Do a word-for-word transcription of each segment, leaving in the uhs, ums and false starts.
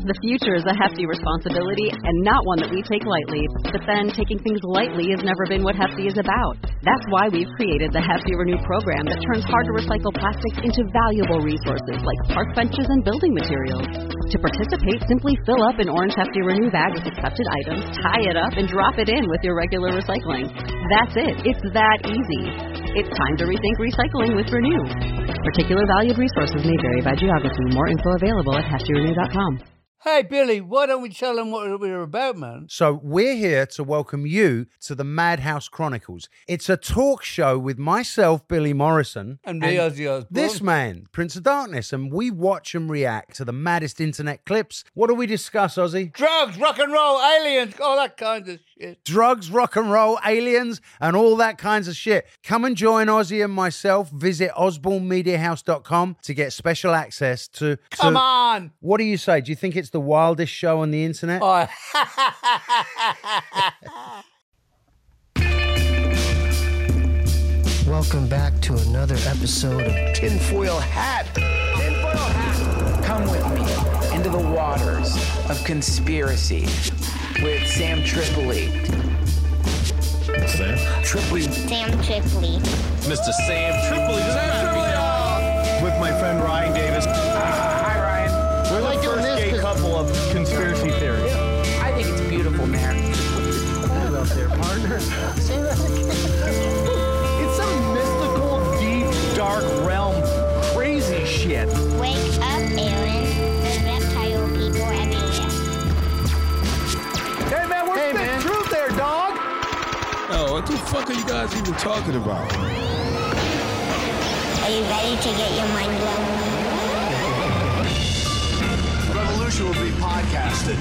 The future is a hefty responsibility and not one that we take lightly. But then, taking things lightly has never been what Hefty is about. That's why we've created the Hefty Renew program that turns hard-to-recycle plastics into valuable resources like park benches and building materials. To participate, simply fill up an orange Hefty Renew bag with accepted items, tie it up, and drop it in with your regular recycling. That's it. It's that easy. It's time to rethink recycling with Renew. Particular valued resources may vary by geography. More info available at hefty renew dot com. Hey, Billy, why don't we tell them what we're about, man? So we're here to welcome you to the Madhouse Chronicles. It's a talk show with myself, Billy Morrison. And me, Ozzy Osbourne. This man, Prince of Darkness. And we watch and react to the maddest internet clips. What do we discuss, Ozzy? Drugs, rock and roll, aliens, all that kind of shit. Drugs, rock and roll, aliens, and all that kinds of shit. Come and join Ozzy and myself. Visit osborne media house dot com to get special access to... to Come on! What do you say? Do you think it's the wildest show on the internet? Oh. Welcome back to another episode of Tinfoil Hat. Tinfoil Hat. Come with me into the waters of conspiracy with Sam Tripoli. Sam? Tripoli. Sam Tripoli. Mister Sam Tripoli. Sam Tripoli. With my friend Ryan Davis. Uh, hi, Ryan. We're like the doing first this gay 'cause- couple of conspiracy theories. I think it's beautiful, man. Hold up there, partner. Say that again. It's some mystical, deep, dark realm. Crazy shit. Wake up, Aaron. There's reptile people everywhere. Hey, man, what's Hey, the man. truth there, dog? Oh, what the fuck are you guys even talking about? Are you ready to get your mind blown? Revolution will be podcasted.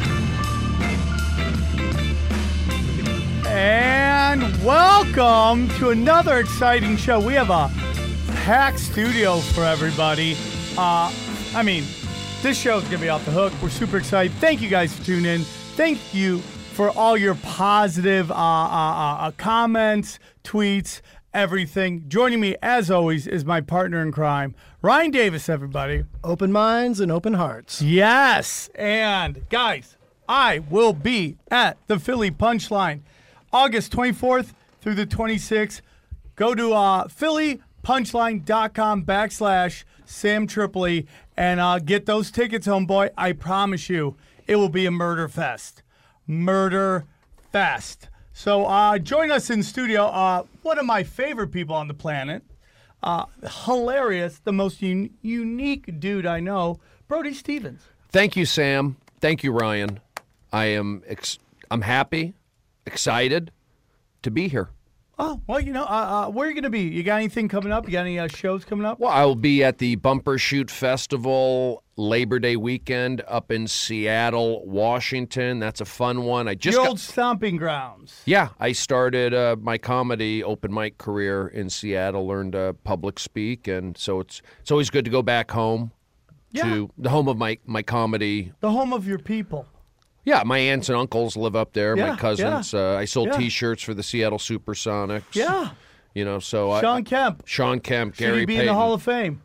And welcome to another exciting show. We have a packed studio for everybody. Uh, I mean, this show's going to be off the hook. We're super excited. Thank you guys for tuning in. Thank you for all your positive uh, uh, uh, comments, tweets, everything. Joining me, as always, is my partner in crime, Ryan Davis, everybody. Open minds and open hearts. Yes. And, guys, I will be at the Philly Punchline August twenty-fourth through the twenty-sixth. Go to uh, philly punchline dot com backslash Sam Tripoli and uh, get those tickets, homeboy. I promise you, it will be a murder fest. Murder fest. So uh, join us in studio. Uh, one of my favorite people on the planet. Uh, hilarious, the most un- unique dude I know, Brody Stevens. Thank you, Sam. Thank you, Ryan. I am ex- I'm happy, excited to be here. Oh, well, you know, uh, uh, where are you going to be? You got anything coming up? You got any uh, shows coming up? Well, I will be at the Bumper Shoot Festival Labor Day weekend up in Seattle, Washington. That's a fun one. I just Your got- old stomping grounds. Yeah, I started uh, my comedy open mic career in Seattle, learned uh, public speak, and so it's it's always good to go back home Yeah. to the home of my, my comedy. The home of your people. Yeah, my aunts and uncles live up there, Yeah, my cousins. yeah, Uh, I sold yeah. T-shirts for the Seattle Supersonics. Yeah. You know, so I... Sean Kemp. Sean Kemp, Should Gary he be Payton. in the Hall of Fame?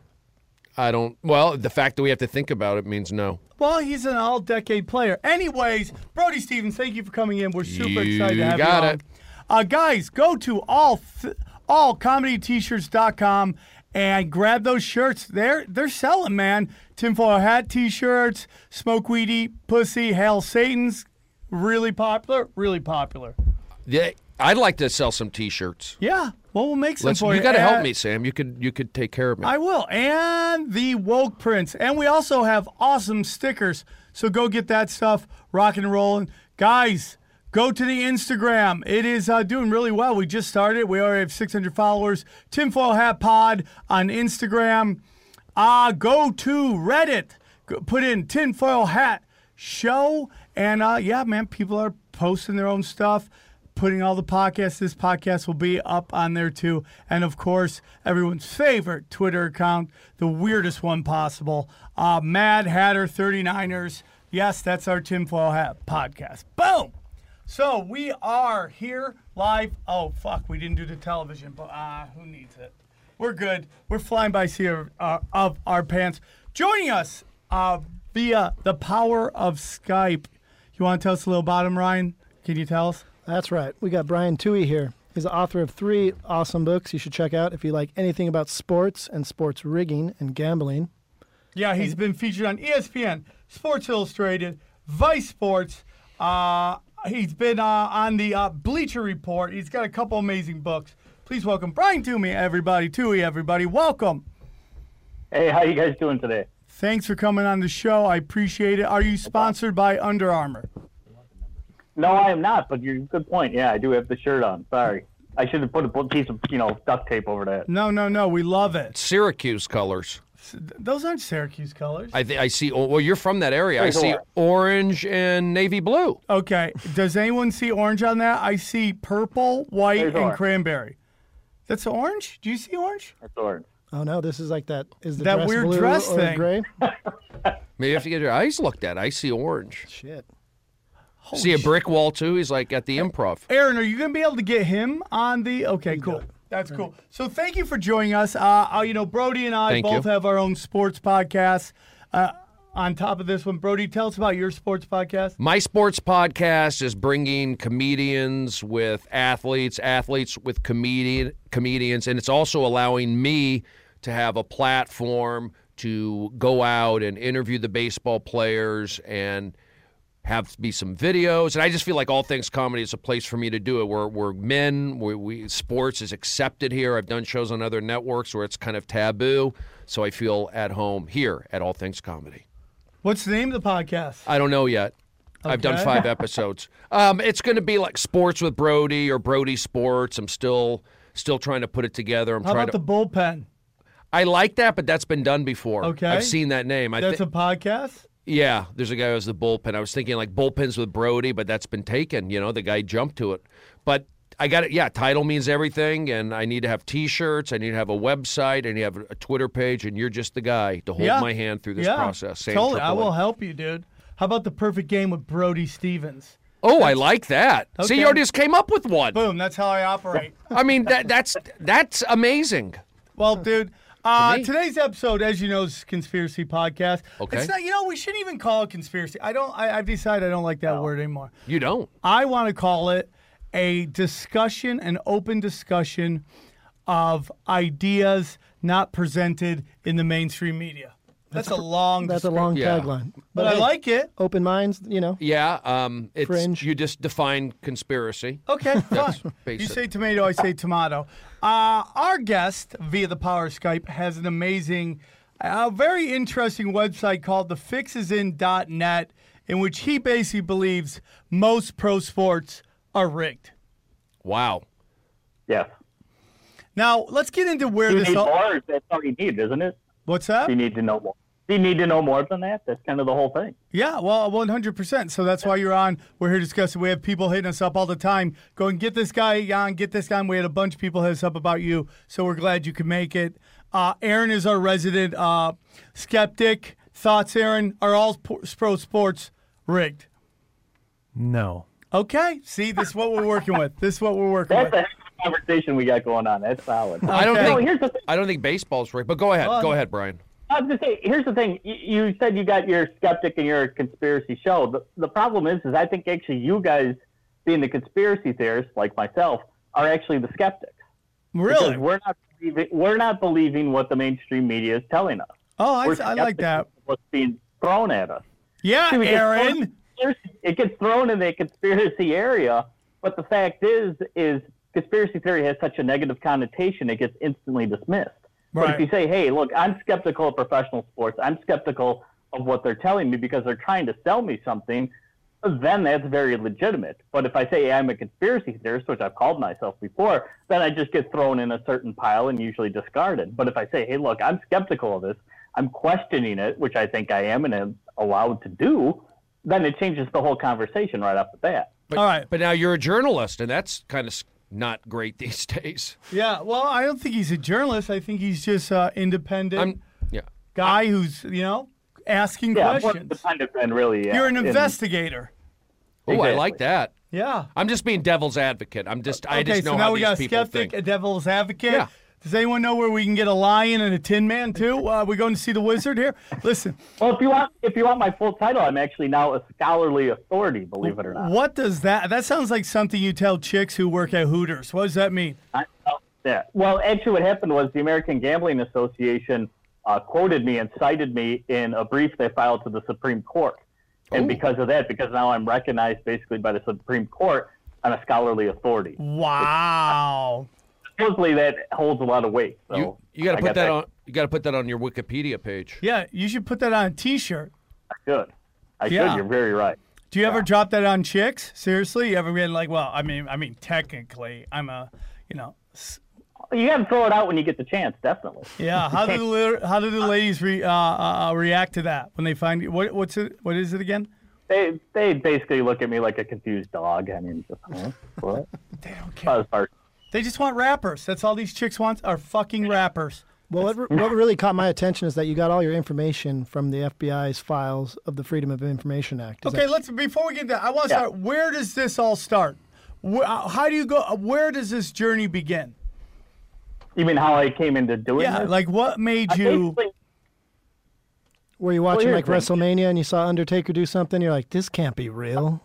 I don't... Well, the fact that we have to think about it means no. Well, he's an all-decade player. Anyways, Brody Stevens, thank you for coming in. We're super You excited to have got you it. on. Uh, guys, go to all th- all comedy t shirts dot com and grab those shirts. They're they're selling, man. Tinfoil hat T-shirts, Smoke Weed Eat Pussy, Hail Satan's, really popular, really popular. Yeah, I'd like to sell some T-shirts. Yeah, well, we'll make some Let's, for you. you got to help And- me, Sam. You could you could take care of me. I will. And the Woke Prince. And we also have awesome stickers. So go get that stuff rocking and rolling. Guys, go to the Instagram. It is uh, doing really well. We just started. We already have six hundred followers. Tinfoil Hat Pod on Instagram. Uh, go to Reddit. Go, put in Tinfoil Hat Show. And uh, yeah, man, people are posting their own stuff. Putting all the podcasts. This podcast will be up on there too. And of course, everyone's favorite Twitter account, the weirdest one possible, uh, Mad Hatter thirty-niners. Yes, that's our Tinfoil Hat podcast. Boom! So we are here live. Oh, fuck, we didn't do the television, but uh, who needs it? We're good. We're flying by seat of, uh, of our pants. Joining us, uh, via the power of Skype. You want to tell us a little about him, Ryan? Can you tell us? That's right. We got Brian Toohey here. He's the author of three awesome books you should check out if you like anything about sports and sports rigging and gambling. Yeah, he's been featured on E S P N, Sports Illustrated, Vice Sports. Uh, he's been uh, on the uh, Bleacher Report. He's got a couple amazing books. Please welcome Brian Toomey, everybody. Toohey, everybody. Welcome. Hey, how you guys doing today? Thanks for coming on the show. I appreciate it. Are you sponsored by Under Armour? No, I am not, but you're good point. Yeah, I do have the shirt on. Sorry. I should have put a piece of, you know, duct tape over that. No, no, no. We love it. Syracuse colors. Those aren't Syracuse colors. I th- I see. Oh, well, you're from that area. There's I see orange. orange and navy blue. Okay. Does anyone see orange on that? I see purple, white, There's and orange. cranberry. That's orange? Do you see orange? That's orange. Oh, no, this is like that. Is the That dress weird blue dress or thing. gray? Maybe you have to get your eyes looked at. I see orange. Shit. Holy see a sh- brick wall too. He's like at the Improv. Aaron, are you going to be able to get him on the? Okay, cool. That's cool. So thank you for joining us. Uh, uh, you know, Brody and I Thank both you. have our own sports podcasts. Uh, on top of this one, Brody, tell us about your sports podcast. My sports podcast is bringing comedians with athletes, athletes with comedian comedians, and it's also allowing me to have a platform to go out and interview the baseball players and have be some videos. And I just feel like All Things Comedy is a place for me to do it. We're, we're men. We, we sports is accepted here. I've done shows on other networks where it's kind of taboo, so I feel at home here at All Things Comedy. What's the name of the podcast? I don't know yet. I've done Okay. five episodes. Um, it's going to be like Sports with Brody or Brody Sports. I'm still still trying to put it together. I'm How trying about to. the bullpen? I like that, but that's been done before. Okay. I've seen that name. I That's thi- a podcast? yeah, there's a guy who has the bullpen. I was thinking like bullpens with Brody, but that's been taken. You know, the guy jumped to it. But I got it. Yeah, title means everything, and I need to have T-shirts. I need to have a website. I need to have a Twitter page, and you're just the guy to hold Yeah. my hand through this yeah. process. Sam Totally. I Tripoli. will help you, dude. How about the perfect game with Brody Stevens? Oh, I like that. See, Okay. you already just came up with one. Boom. That's how I operate. I mean, that that's that's amazing. Well, dude, uh, me. today's episode, as you know, is Conspiracy Podcast. Okay. It's not, you know, we shouldn't even call it conspiracy. I don't. I, I've decided I don't like that word anymore. You don't. I want to call it a discussion, an open discussion of ideas not presented in the mainstream media. That's a long. That's a descri- long Yeah. tagline. But I like it. Open minds, you know. Yeah, um, it's Fringe. you just define conspiracy. Okay, fine. You basic. say tomato, I say tomato. Uh, our guest, via the power of Skype, has an amazing, uh, very interesting website called the fix is in dot net, in which he basically believes most pro sports are rigged. Wow. Yes. Now, let's get into where Do you this need all... more? That's all you need, isn't it? What's that? Do you need to know more? Do you need to know more than that? That's kind of the whole thing. Yeah, well, one hundred percent. So that's why you're on. We're here discussing. We have people hitting us up all the time going, get this guy on, get this guy on. We had a bunch of people hit us up about you, so we're glad you could make it. Uh, Aaron is our resident uh, skeptic. Thoughts, Aaron? Are all po- pro sports rigged? No. Okay. See, this is what we're working with. This is what we're working That's with. a heck of a conversation we got going on. That's solid. I don't Okay. No, think here's the thing. I don't think baseball's rigged. But go ahead. Well, go ahead, Brian. I was going to say, here's the thing. You, you said you got your skeptic and your conspiracy show. The, the problem is, is I think actually you guys, being the conspiracy theorists like myself, are actually the skeptics. Really? Because we're not believing, we're not believing what the mainstream media is telling us. Oh, I, We're I like skeptics that. of what's being thrown at us. Yeah, See, we get Aaron. thrown- It gets thrown in the conspiracy area, but the fact is, is conspiracy theory has such a negative connotation, it gets instantly dismissed. But Right. if you say, hey, look, I'm skeptical of professional sports, I'm skeptical of what they're telling me because they're trying to sell me something, then that's very legitimate. But if I say hey, I'm a conspiracy theorist, which I've called myself before, then I just get thrown in a certain pile and usually discarded. But if I say, hey, look, I'm skeptical of this, I'm questioning it, which I think I am and am allowed to do, then it changes the whole conversation right off the bat. But, All right. But now you're a journalist, and that's kind of not great these days. Yeah, well, I don't think he's a journalist. I think he's just an independent I'm yeah. guy who's, you know, asking Yeah, more questions. independent than really. Yeah, You're an in- investigator. Oh, I Exactly. like that. Yeah. I'm just being devil's advocate. I'm just I Okay, just know so how now we these got a people skeptic, think. a devil's advocate. Yeah. Does anyone know where we can get a lion and a Tin Man too? Uh, we going to see the Wizard here? Listen. Well, if you want, if you want my full title, I'm actually now a scholarly authority. Believe it or not. What does that? That sounds like something you tell chicks who work at Hooters. What does that mean? I, oh, yeah. Well, actually, what happened was the American Gambling Association uh, quoted me and cited me in a brief they filed to the Supreme Court, and Ooh. because of that, because now I'm recognized basically by the Supreme Court, I'm a scholarly authority. Wow. Supposedly that holds a lot of weight. So You you got to I put got that on. You got to put that on your Wikipedia page. Yeah, you should put that on a T-shirt. I should. I Yeah. should. You're very right. Do you ever drop that on chicks? Seriously, you ever been like, well, I mean, I mean, technically, I'm a, you know. s- You got to throw it out when you get the chance. Definitely. Yeah. How do the li- how do the ladies re, uh, uh, react to that when they find you? What what's it? What is it again? They they basically look at me like a confused dog. I mean, just, huh? What? They don't care. As far as- They just want rappers. That's all these chicks want are fucking rappers. Well, what, re- what really caught my attention is that you got all your information from the F B I's files of the Freedom of Information Act. Is Okay, that- let's before we get that, I want to Yeah. start. Where does this all start? Where, uh, how do you go? Where does this journey begin? You mean how I came into doing Yeah, this? like what made I you? basically- Were you watching Well, like here's the thing. WrestleMania and you saw Undertaker do something? You're like, this can't be real.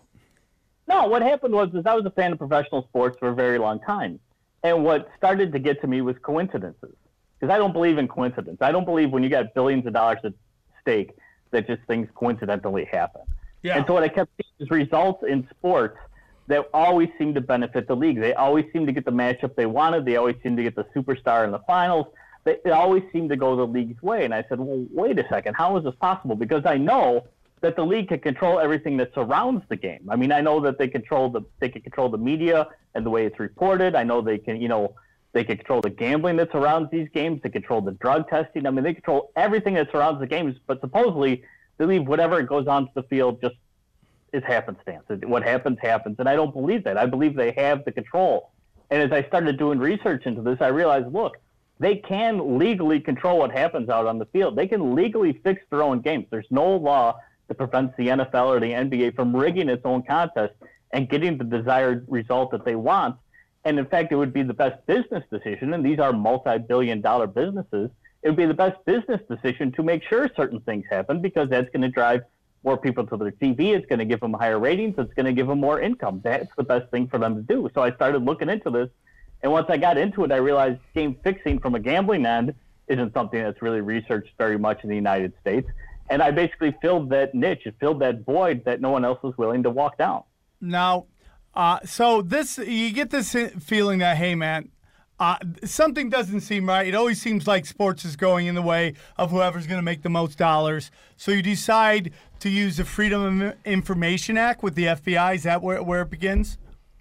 No, what happened was is I was a fan of professional sports for a very long time. And what started to get to me was coincidences. Because I don't believe in coincidence. I don't believe when you got billions of dollars at stake that just things coincidentally happen. Yeah. And so what I kept seeing is results in sports that always seem to benefit the league. They always seem to get the matchup they wanted. They always seem to get the superstar in the finals. They, they always seem to go the league's way. And I said, well, wait a second. How is this possible? Because I know that the league can control everything that surrounds the game. I mean, I know that they control the they can control the media and the way it's reported. I know they can, you know, they can control the gambling that surrounds these games. They control the drug testing. I mean, they control everything that surrounds the games. But supposedly, they leave whatever goes onto the field just is happenstance. What happens happens, and I don't believe that. I believe they have the control. And as I started doing research into this, I realized, look, they can legally control what happens out on the field. They can legally fix their own games. There's no law that prevents the N F L or the N B A from rigging its own contest and getting the desired result that they want. And in fact, it would be the best business decision, and these are multi-billion dollar businesses, it would be the best business decision to make sure certain things happen because that's going to drive more people to their T V. It's going to give them higher ratings. It's going to give them more income. That's the best thing for them to do. So I started looking into this. And once I got into it, I realized game fixing from a gambling end isn't something that's really researched very much in the United States. And I basically filled that niche, filled that void that no one else was willing to walk down. Now, uh, so this you get this feeling that, hey, man, uh, something doesn't seem right. It always seems like sports is going in the way of whoever's going to make the most dollars. So you decide to use the Freedom of Information Act with the F B I. Is that where, where it begins?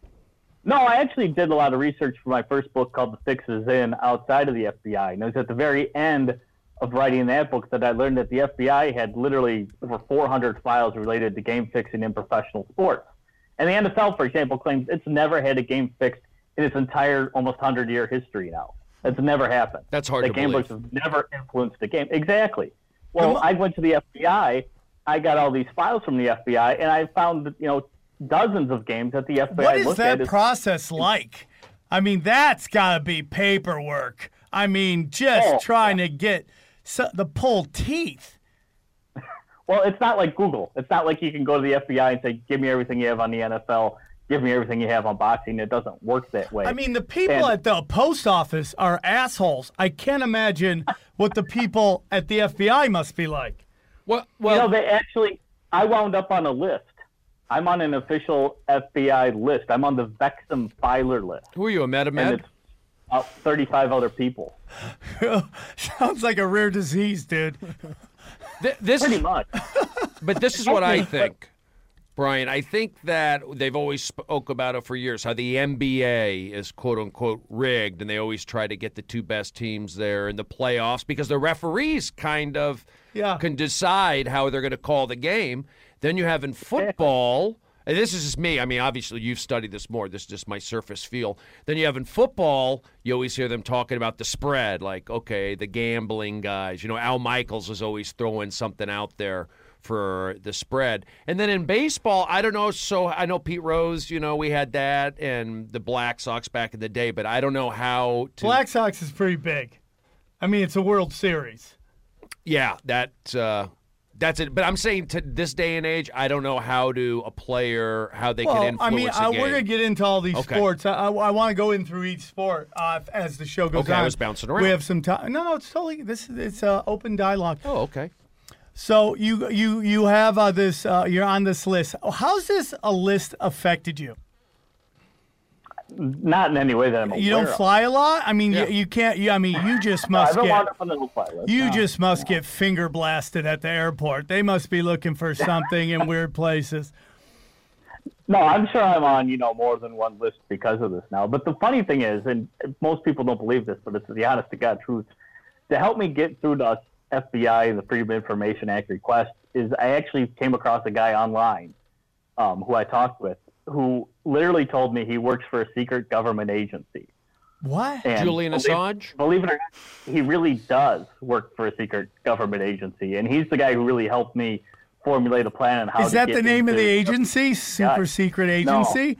No, I actually did a lot of research for my first book called The Fix Is In outside of the F B I. And it was at the very end of writing that book that I learned that the F B I had literally over four hundred files related to game fixing in professional sports. And the N F L, for example, claims it's never had a game fixed in its entire almost hundred-year history now. That's never happened. That's hard the to gamblers believe. have never influenced the game. Exactly. Well, I went to the F B I. I got all these files from the F B I, and I found that, you know, dozens of games that the F B I What is looked that at. As, process like? I mean, that's got to be paperwork. I mean, just Oh, trying to get so, the pull teeth. well, it's not like Google. It's not like you can go to the F B I and say, give me everything you have on the N F L, give me everything you have on boxing. It doesn't work that way. I mean, the people And- at the post office are assholes. I can't imagine what the people at the F B I must be like. Well, you know, they actually, I wound up on a list. I'm on an official F B I list. I'm on the Vexum filer list. Who are you, a And MetaMed? it's about thirty-five other people. Sounds like a rare disease, dude. Th- this Pretty much. But this is what I think, Brian. I think that they've always spoke about it for years, how the N B A is quote-unquote rigged, and they always try to get the two best teams there in the playoffs because the referees kind of Yeah. can decide how they're going to call the game. Then you have in football, and this is just me. I mean, obviously you've studied this more. This is just my surface feel. Then you have in football, you always hear them talking about the spread, like, okay, the gambling guys. You know, Al Michaels is always throwing something out there for the spread. And then in baseball, I don't know. So I know Pete Rose, you know, we had that and the Black Sox back in the day, but I don't know how to. Black Sox is pretty big. I mean, it's a World Series. Yeah, that uh, that's it. But I'm saying to this day and age, I don't know how to a player, how they well, can influence I mean, a uh, game. we're going to get into all these Okay. sports. I, I, I want to go in through each sport uh, as the show goes Okay, on. I was bouncing around. We have some time. No, no, it's totally, this is it's uh, open dialogue. Oh, okay. So you you you have uh, this. Uh, you're on this list. How's this a list affected you? Not in any way that I'm aware You don't of. fly a lot. I mean, Yeah. you, you can't. You, I mean, you just No, I must haven't wound get. up on the no-fly list. You no. just must get finger blasted at the airport. They must be looking for something in weird places. No, I'm sure I'm on, you know, more than one list because of this now. But the funny thing is, and most people don't believe this, but it's the honest to God truth, to help me get through the F B I, the Freedom of Information Act request, is I actually came across a guy online um, who I talked with who literally told me he works for a secret government agency. What? And Julian believe, Assange? Believe it or not, he really does work for a secret government agency. And he's the guy who really helped me formulate a plan on how Is to that get the name of the into- agency? Super Yeah. secret No. agency?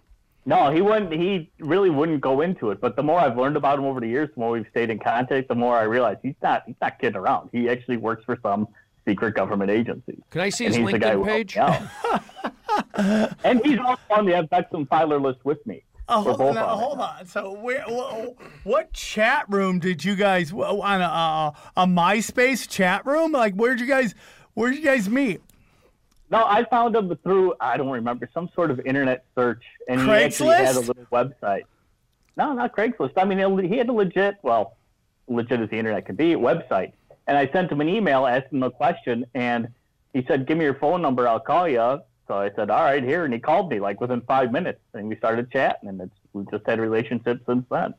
No, he wouldn't. He really wouldn't go into it. But the more I've learned about him over the years, the more we've stayed in contact, the more I realize he's not. He's not kidding around. He actually works for some secret government agency. Can I see And his he's the guy LinkedIn who page? helped me out. And he's also on the F X and Filer list with me. Oh, We're hold both on, on it. hold on. So, where, wh- what chat room did you guys on a, a a MySpace chat room? Like, where'd you guys where'd you guys meet? No, I found him through, I don't remember, some sort of internet search. And he actually had a Craigslist? little website. No, not Craigslist. I mean, he had a legit, well, legit as the internet could be, website. And I sent him an email asking him a question, and he said, give me your phone number, I'll call you. So I said, all right, here. And he called me, like, within five minutes. And we started chatting, and it's, we've just had a relationship since then.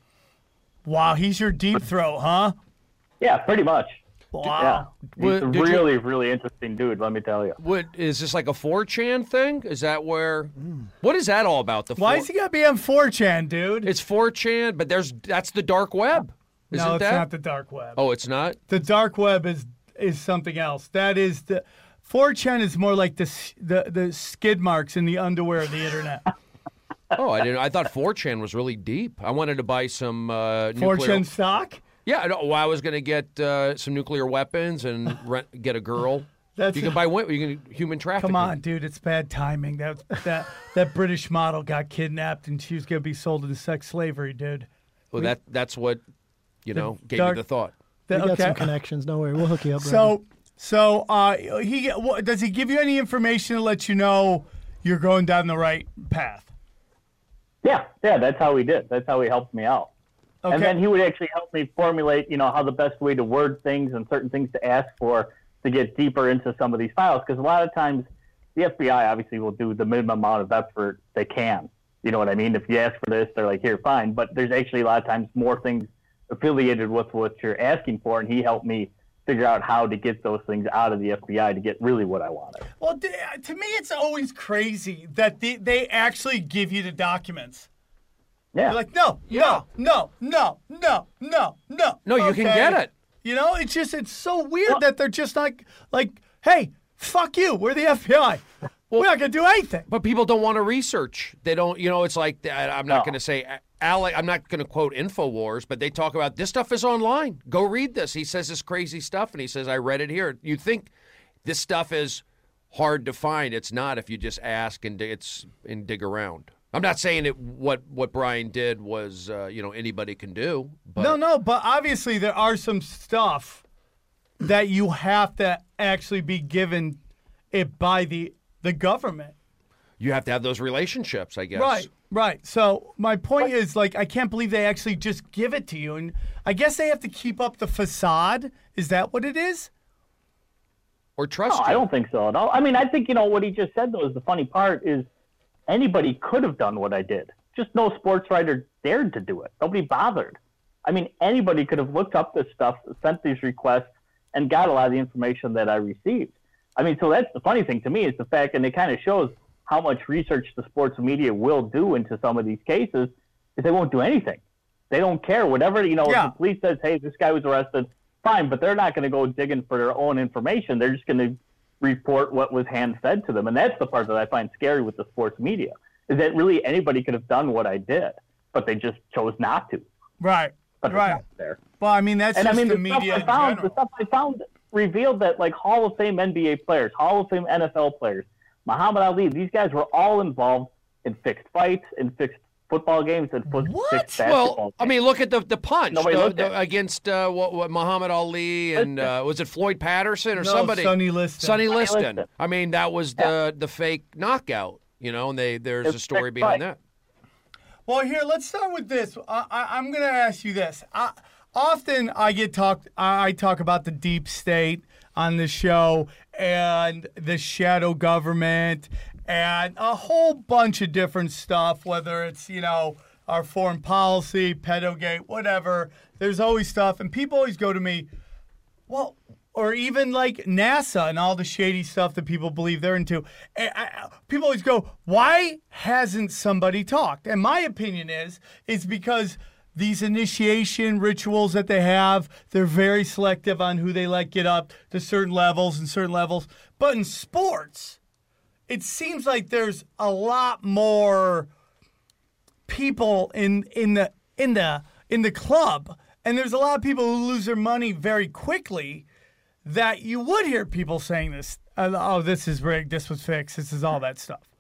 Wow, he's your deep throat, huh? Yeah, pretty much. Wow. Yeah. He's What- a did you- really, really interesting dude, let me tell you. What is this like a four chan thing? Is that where? What is that all about? The Why four- is he got to be on four chan, dude? It's four chan, but there's that's the dark web. Isn't no, it's that? not the dark web. Oh, it's not. The dark web is is something else. That is the four chan is more like the s- the the skid marks in the underwear of the internet. Oh, I didn't. I thought four chan was really deep. I wanted to buy some uh, four nuclear. chan stock? Yeah, I know. Well, I was going to get uh, some nuclear weapons and rent, get a girl. That's you can buy wo- you can human trafficking. Come on, dude, it's bad timing. That that that British model got kidnapped and she was gonna be sold into sex slavery, dude. Well, that that's what you know gave dark- me the thought. We That- got okay. some connections. Don't worry, we'll hook you up. So so uh, he what, does he give you any information to let you know you're going down the right path? Yeah, yeah, that's how he did. That's how he helped me out. Okay. And then he would actually help me formulate, you know, how the best way to word things and certain things to ask for to get deeper into some of these files. Because a lot of times the F B I obviously will do the minimum amount of effort they can. You know what I mean? If you ask for this, they're like, here, fine. But there's actually a lot of times more things affiliated with what you're asking for. And he helped me figure out how to get those things out of the F B I to get really what I wanted. Well, d- to me, it's always crazy that they, they actually give you the documents. Yeah. You're like, no, no, no, no, no, no, no. No, you can Okay. get it. You know, it's just, it's so weird that they're just like, like, hey, fuck you, we're the F B I. We're not going to do anything. But people don't want to research. They don't, you know, it's like, I- I'm not No. going to say, Alec, I'm not going to quote InfoWars, but they talk about this stuff is online. Go read this. He says this crazy stuff, and he says, I read it here. You think this stuff is hard to find. It's not if you just ask and, dig- it's, and dig around. I'm not saying it. What what Brian did was, uh, you know, anybody can do. But No, no, but obviously there are some stuff that you have to actually be given it by the the government. you have to have those relationships, I guess. Right, right. So my point is, like, I can't believe they actually just give it to you, and I guess they have to keep up the facade. Is that what it is? Or trust No, you. I don't think so at all. I mean, I think, you know, what he just said, though, is the funny part is anybody could have done what I did. Just no sports writer dared to do it. Nobody bothered. I mean, anybody could have looked up this stuff, sent these requests, and got a lot of the information that I received. I mean, so that's the funny thing to me is the fact, and it kind of shows how much research the sports media will do into some of these cases, is they won't do anything. They don't care. Whatever, you know, Yeah. if the police says, hey, this guy was arrested, fine, but they're not going to go digging for their own information. They're just going to report what was hand-fed to them. And that's the part that I find scary with the sports media, is that really anybody could have done what I did, but they just chose not to. Right, but right. It's not there. Well, I mean, that's and just I mean, the, the media stuff I in found, general. The stuff I found revealed that, like, Hall of Fame N B A players, Hall of Fame N F L players, Muhammad Ali, these guys were all involved in fixed fights, in fixed football games, and foot, fixed basketball Well, games. I mean, look at the the punch Nobody the, looked the, at. against uh, what, what Muhammad Ali and uh, was it Floyd Patterson or No, somebody? Sonny Liston. Sonny Sonny Liston. Liston. I mean, that was the the fake knockout. You know, and they there's It's a story fixed behind fight. that. Well, here, let's start with this. I, I, I'm going to ask you this. I, often I get talked. I talk about the deep state on the show and the shadow government and a whole bunch of different stuff, whether it's, you know, our foreign policy, pedogate, whatever. There's always stuff. And people always go to me, well, or even like NASA and all the shady stuff that people believe they're into. And I, people always go, why hasn't somebody talked? And my opinion is, is because these initiation rituals that they have, they're very selective on who they let get up to certain levels and certain levels. But in sports, it seems like there's a lot more people in in the in the in the club, and there's a lot of people who lose their money very quickly, that you would hear people saying this, uh, oh, this is rigged, this was fixed, this is all that stuff.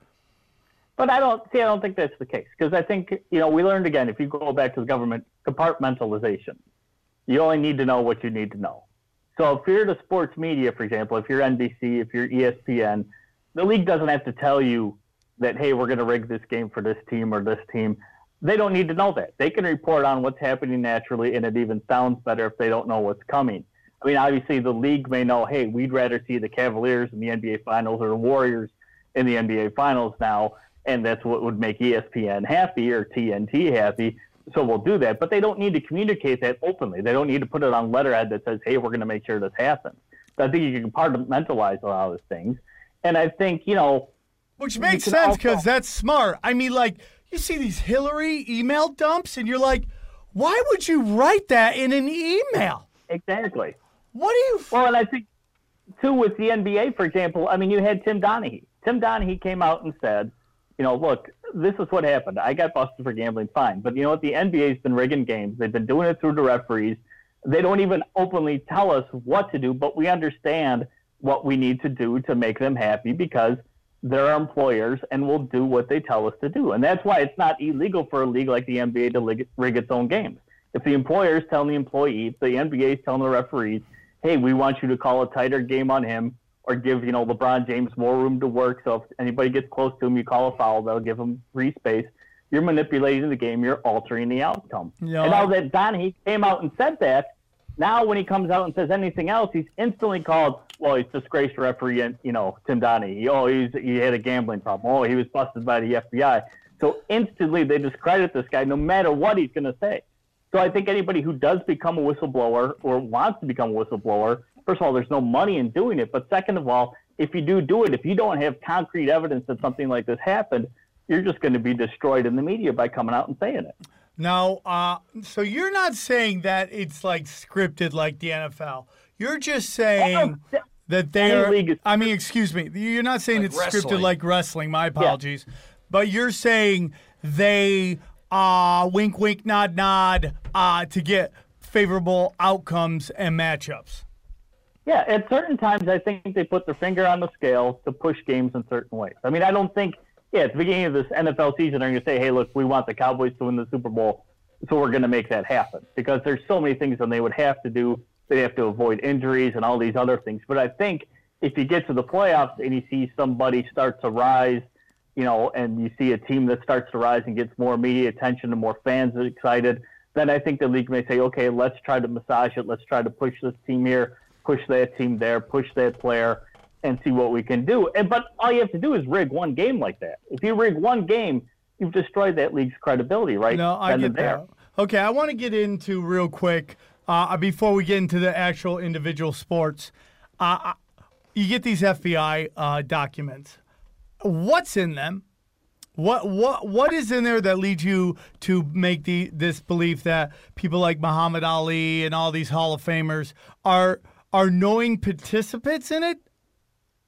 But I don't see. I don't think that's the case, because I think, you know, we learned again. If you go back to the government compartmentalization, you only need to know what you need to know. So if you're the sports media, for example, if you're N B C, if you're E S P N, the league doesn't have to tell you that, hey, we're going to rig this game for this team or this team. They don't need to know that. They can report on what's happening naturally, and it even sounds better if they don't know what's coming. I mean, obviously, the league may know, hey, we'd rather see the Cavaliers in the N B A Finals or the Warriors in the N B A Finals now, and that's what would make E S P N happy or T N T happy, so we'll do that. But they don't need to communicate that openly. They don't need to put it on letterhead that says, hey, we're going to make sure this happens. So I think you can compartmentalize a lot of those things. And I think, you know... Which makes sense, because that's smart. I mean, like, you see these Hillary email dumps, and you're like, why would you write that in an email? Exactly. What do you... Well, and I think, too, with the N B A, for example, I mean, you had Tim Donaghy. Tim Donaghy came out and said, you know, look, this is what happened. I got busted for gambling, fine. But you know what? The N B A's been rigging games. They've been doing it through the referees. They don't even openly tell us what to do, but we understand what we need to do to make them happy, because they're our employers and we'll do what they tell us to do. And that's why it's not illegal for a league like the N B A to rig, rig its own games. If the employers telling the employees, the N B A is telling the referees, hey, we want you to call a tighter game on him, or give, you know, LeBron James more room to work. So if anybody gets close to him, you call a foul, they'll give him free space. You're manipulating the game. You're altering the outcome. Yeah. And now that Donaghy came out and said that, now when he comes out and says anything else, he's instantly called, well, he's disgraced referee, and, you know, Tim Donaghy. Oh, he's, he had a gambling problem. Oh, he was busted by the F B I. So instantly they discredit this guy no matter what he's going to say. So I think anybody who does become a whistleblower or wants to become a whistleblower, first of all, there's no money in doing it. But second of all, if you do do it, if you don't have concrete evidence that something like this happened, you're just going to be destroyed in the media by coming out and saying it. Now, uh, so you're not saying that it's like scripted like the N F L. You're just saying Oh, that they any are. league is- I mean, excuse me. You're not saying Like it's scripted wrestling. like wrestling. My apologies. But you're saying they uh, wink, wink, nod, nod uh, to get favorable outcomes and matchups. Yeah, at certain times, I think they put their finger on the scale to push games in certain ways. I mean, I don't think, yeah, at the beginning of this N F L season, they're going to say, hey, look, we want the Cowboys to win the Super Bowl, so we're going to make that happen. Because there's so many things that they would have to do. They have to avoid injuries and all these other things. But I think if you get to the playoffs and you see somebody start to rise, you know, and you see a team that starts to rise and gets more media attention and more fans excited, then I think the league may say, okay, let's try to massage it. Let's try to push this team here, push that team there, push that player, and see what we can do. And but all you have to do is rig one game like that. If you rig one game, you've destroyed that league's credibility, right? No, I then get and there. that. Okay, I want to get into real quick uh, before we get into the actual individual sports. Uh, you get these F B I uh, documents. What's in them? What what what is in there that leads you to make the this belief that people like Muhammad Ali and all these Hall of Famers are are knowing participants in it?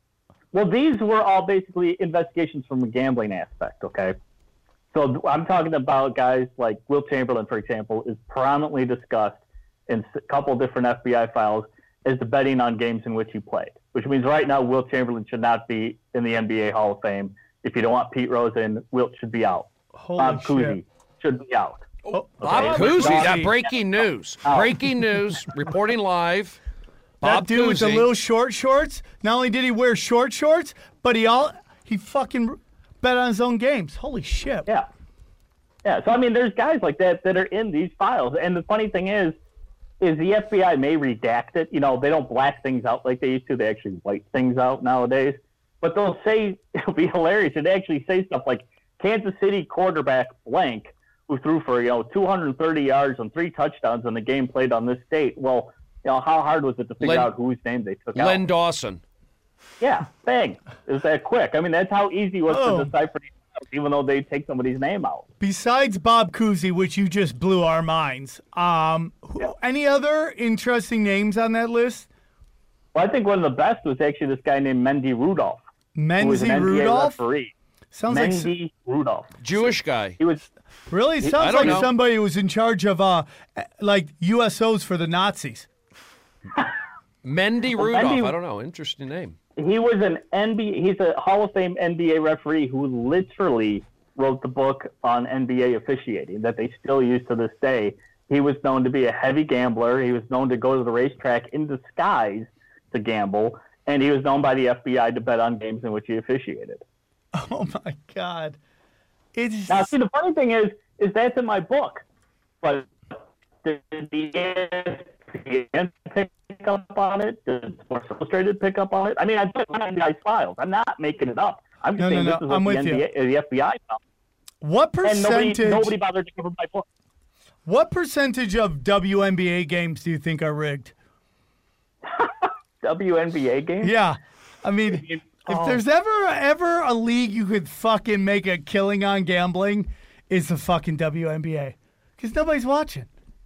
Well, these were all basically investigations from a gambling aspect, okay? So I'm talking about guys like Wilt Chamberlain, for example, is prominently discussed in a couple different F B I files as the betting on games in which he played, which means right now Wilt Chamberlain should not be in the N B A Hall of Fame. If you don't want Pete Rose in, Wilt should be out. Holy Bob shit. Cousy should be out. Oh, Bob Okay. Cousy, Bob- that breaking news. Oh. Breaking news, reporting live. Bob That dude with the Cousy. little short shorts. Not only did he wear short shorts, but he all he fucking bet on his own games. Holy shit. Yeah. Yeah. So, I mean, there's guys like that that are in these files. And the funny thing is, is the F B I may redact it. You know, they don't black things out like they used to. They actually white things out nowadays. But they'll say, it'll be hilarious. They actually say stuff like Kansas City quarterback blank who threw for, you know, two hundred thirty yards and three touchdowns in the game played on this date. Well, you know, how hard was it to figure Len- out whose name they took Len out? Dawson. Yeah, bang. It was that quick. I mean, that's how easy it was Oh. to decipher these files, even though they take somebody's name out. Besides Bob Cousy, which you just blew our minds, um, who, any other interesting names on that list? Well, I think one of the best was actually this guy named Mendy Rudolph. who was an Menzie N B A Rudolph? referee. Sounds like s- Mendy Rudolph. Jewish guy. He was really I sounds don't like know. somebody who was in charge of uh, like U S Os for the Nazis. Mendy Well, Rudolph. Mendy- I don't know. Interesting name. he was an N B A. He's a Hall of Fame N B A referee who literally wrote the book on N B A officiating that they still use to this day. He was known to be a heavy gambler. He was known to go to the racetrack in disguise to gamble, and he was known by the F B I to bet on games in which he officiated. Oh my God! It's Now, see, the funny thing is, is that's in my book, but did the E S P N pick up on it? Did Sports Illustrated pick up on it? I mean, I put it on the files. I'm not making it up. I'm just No, saying no, this no, is what I'm the, with N B A, you. the F B I found. what And nobody, percentage? nobody bothered to cover my book. What percentage of W N B A games do you think are rigged? W N B A game? Yeah, I mean, if Oh. there's ever ever a league you could fucking make a killing on gambling, it's the fucking W N B A, because nobody's watching.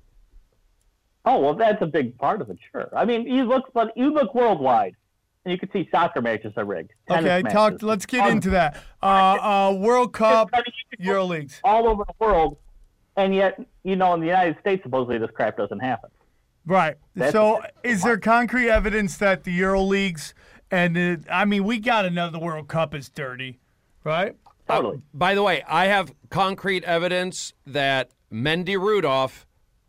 Oh, well, that's a big part of it, sure. I mean, you look, but you look worldwide, and you can see soccer matches are rigged. tennis Okay, talk. matches. Let's get Um, into that. Uh, uh, World Cup, I mean, you can look EuroLeagues. all over the world, and yet, you know, in the United States, supposedly this crap doesn't happen. Right. That's So, a- is there concrete evidence that the EuroLeagues and it, I mean, we got to know the World Cup is dirty, right? Totally. By the way, I have concrete evidence that Mendy Rudolph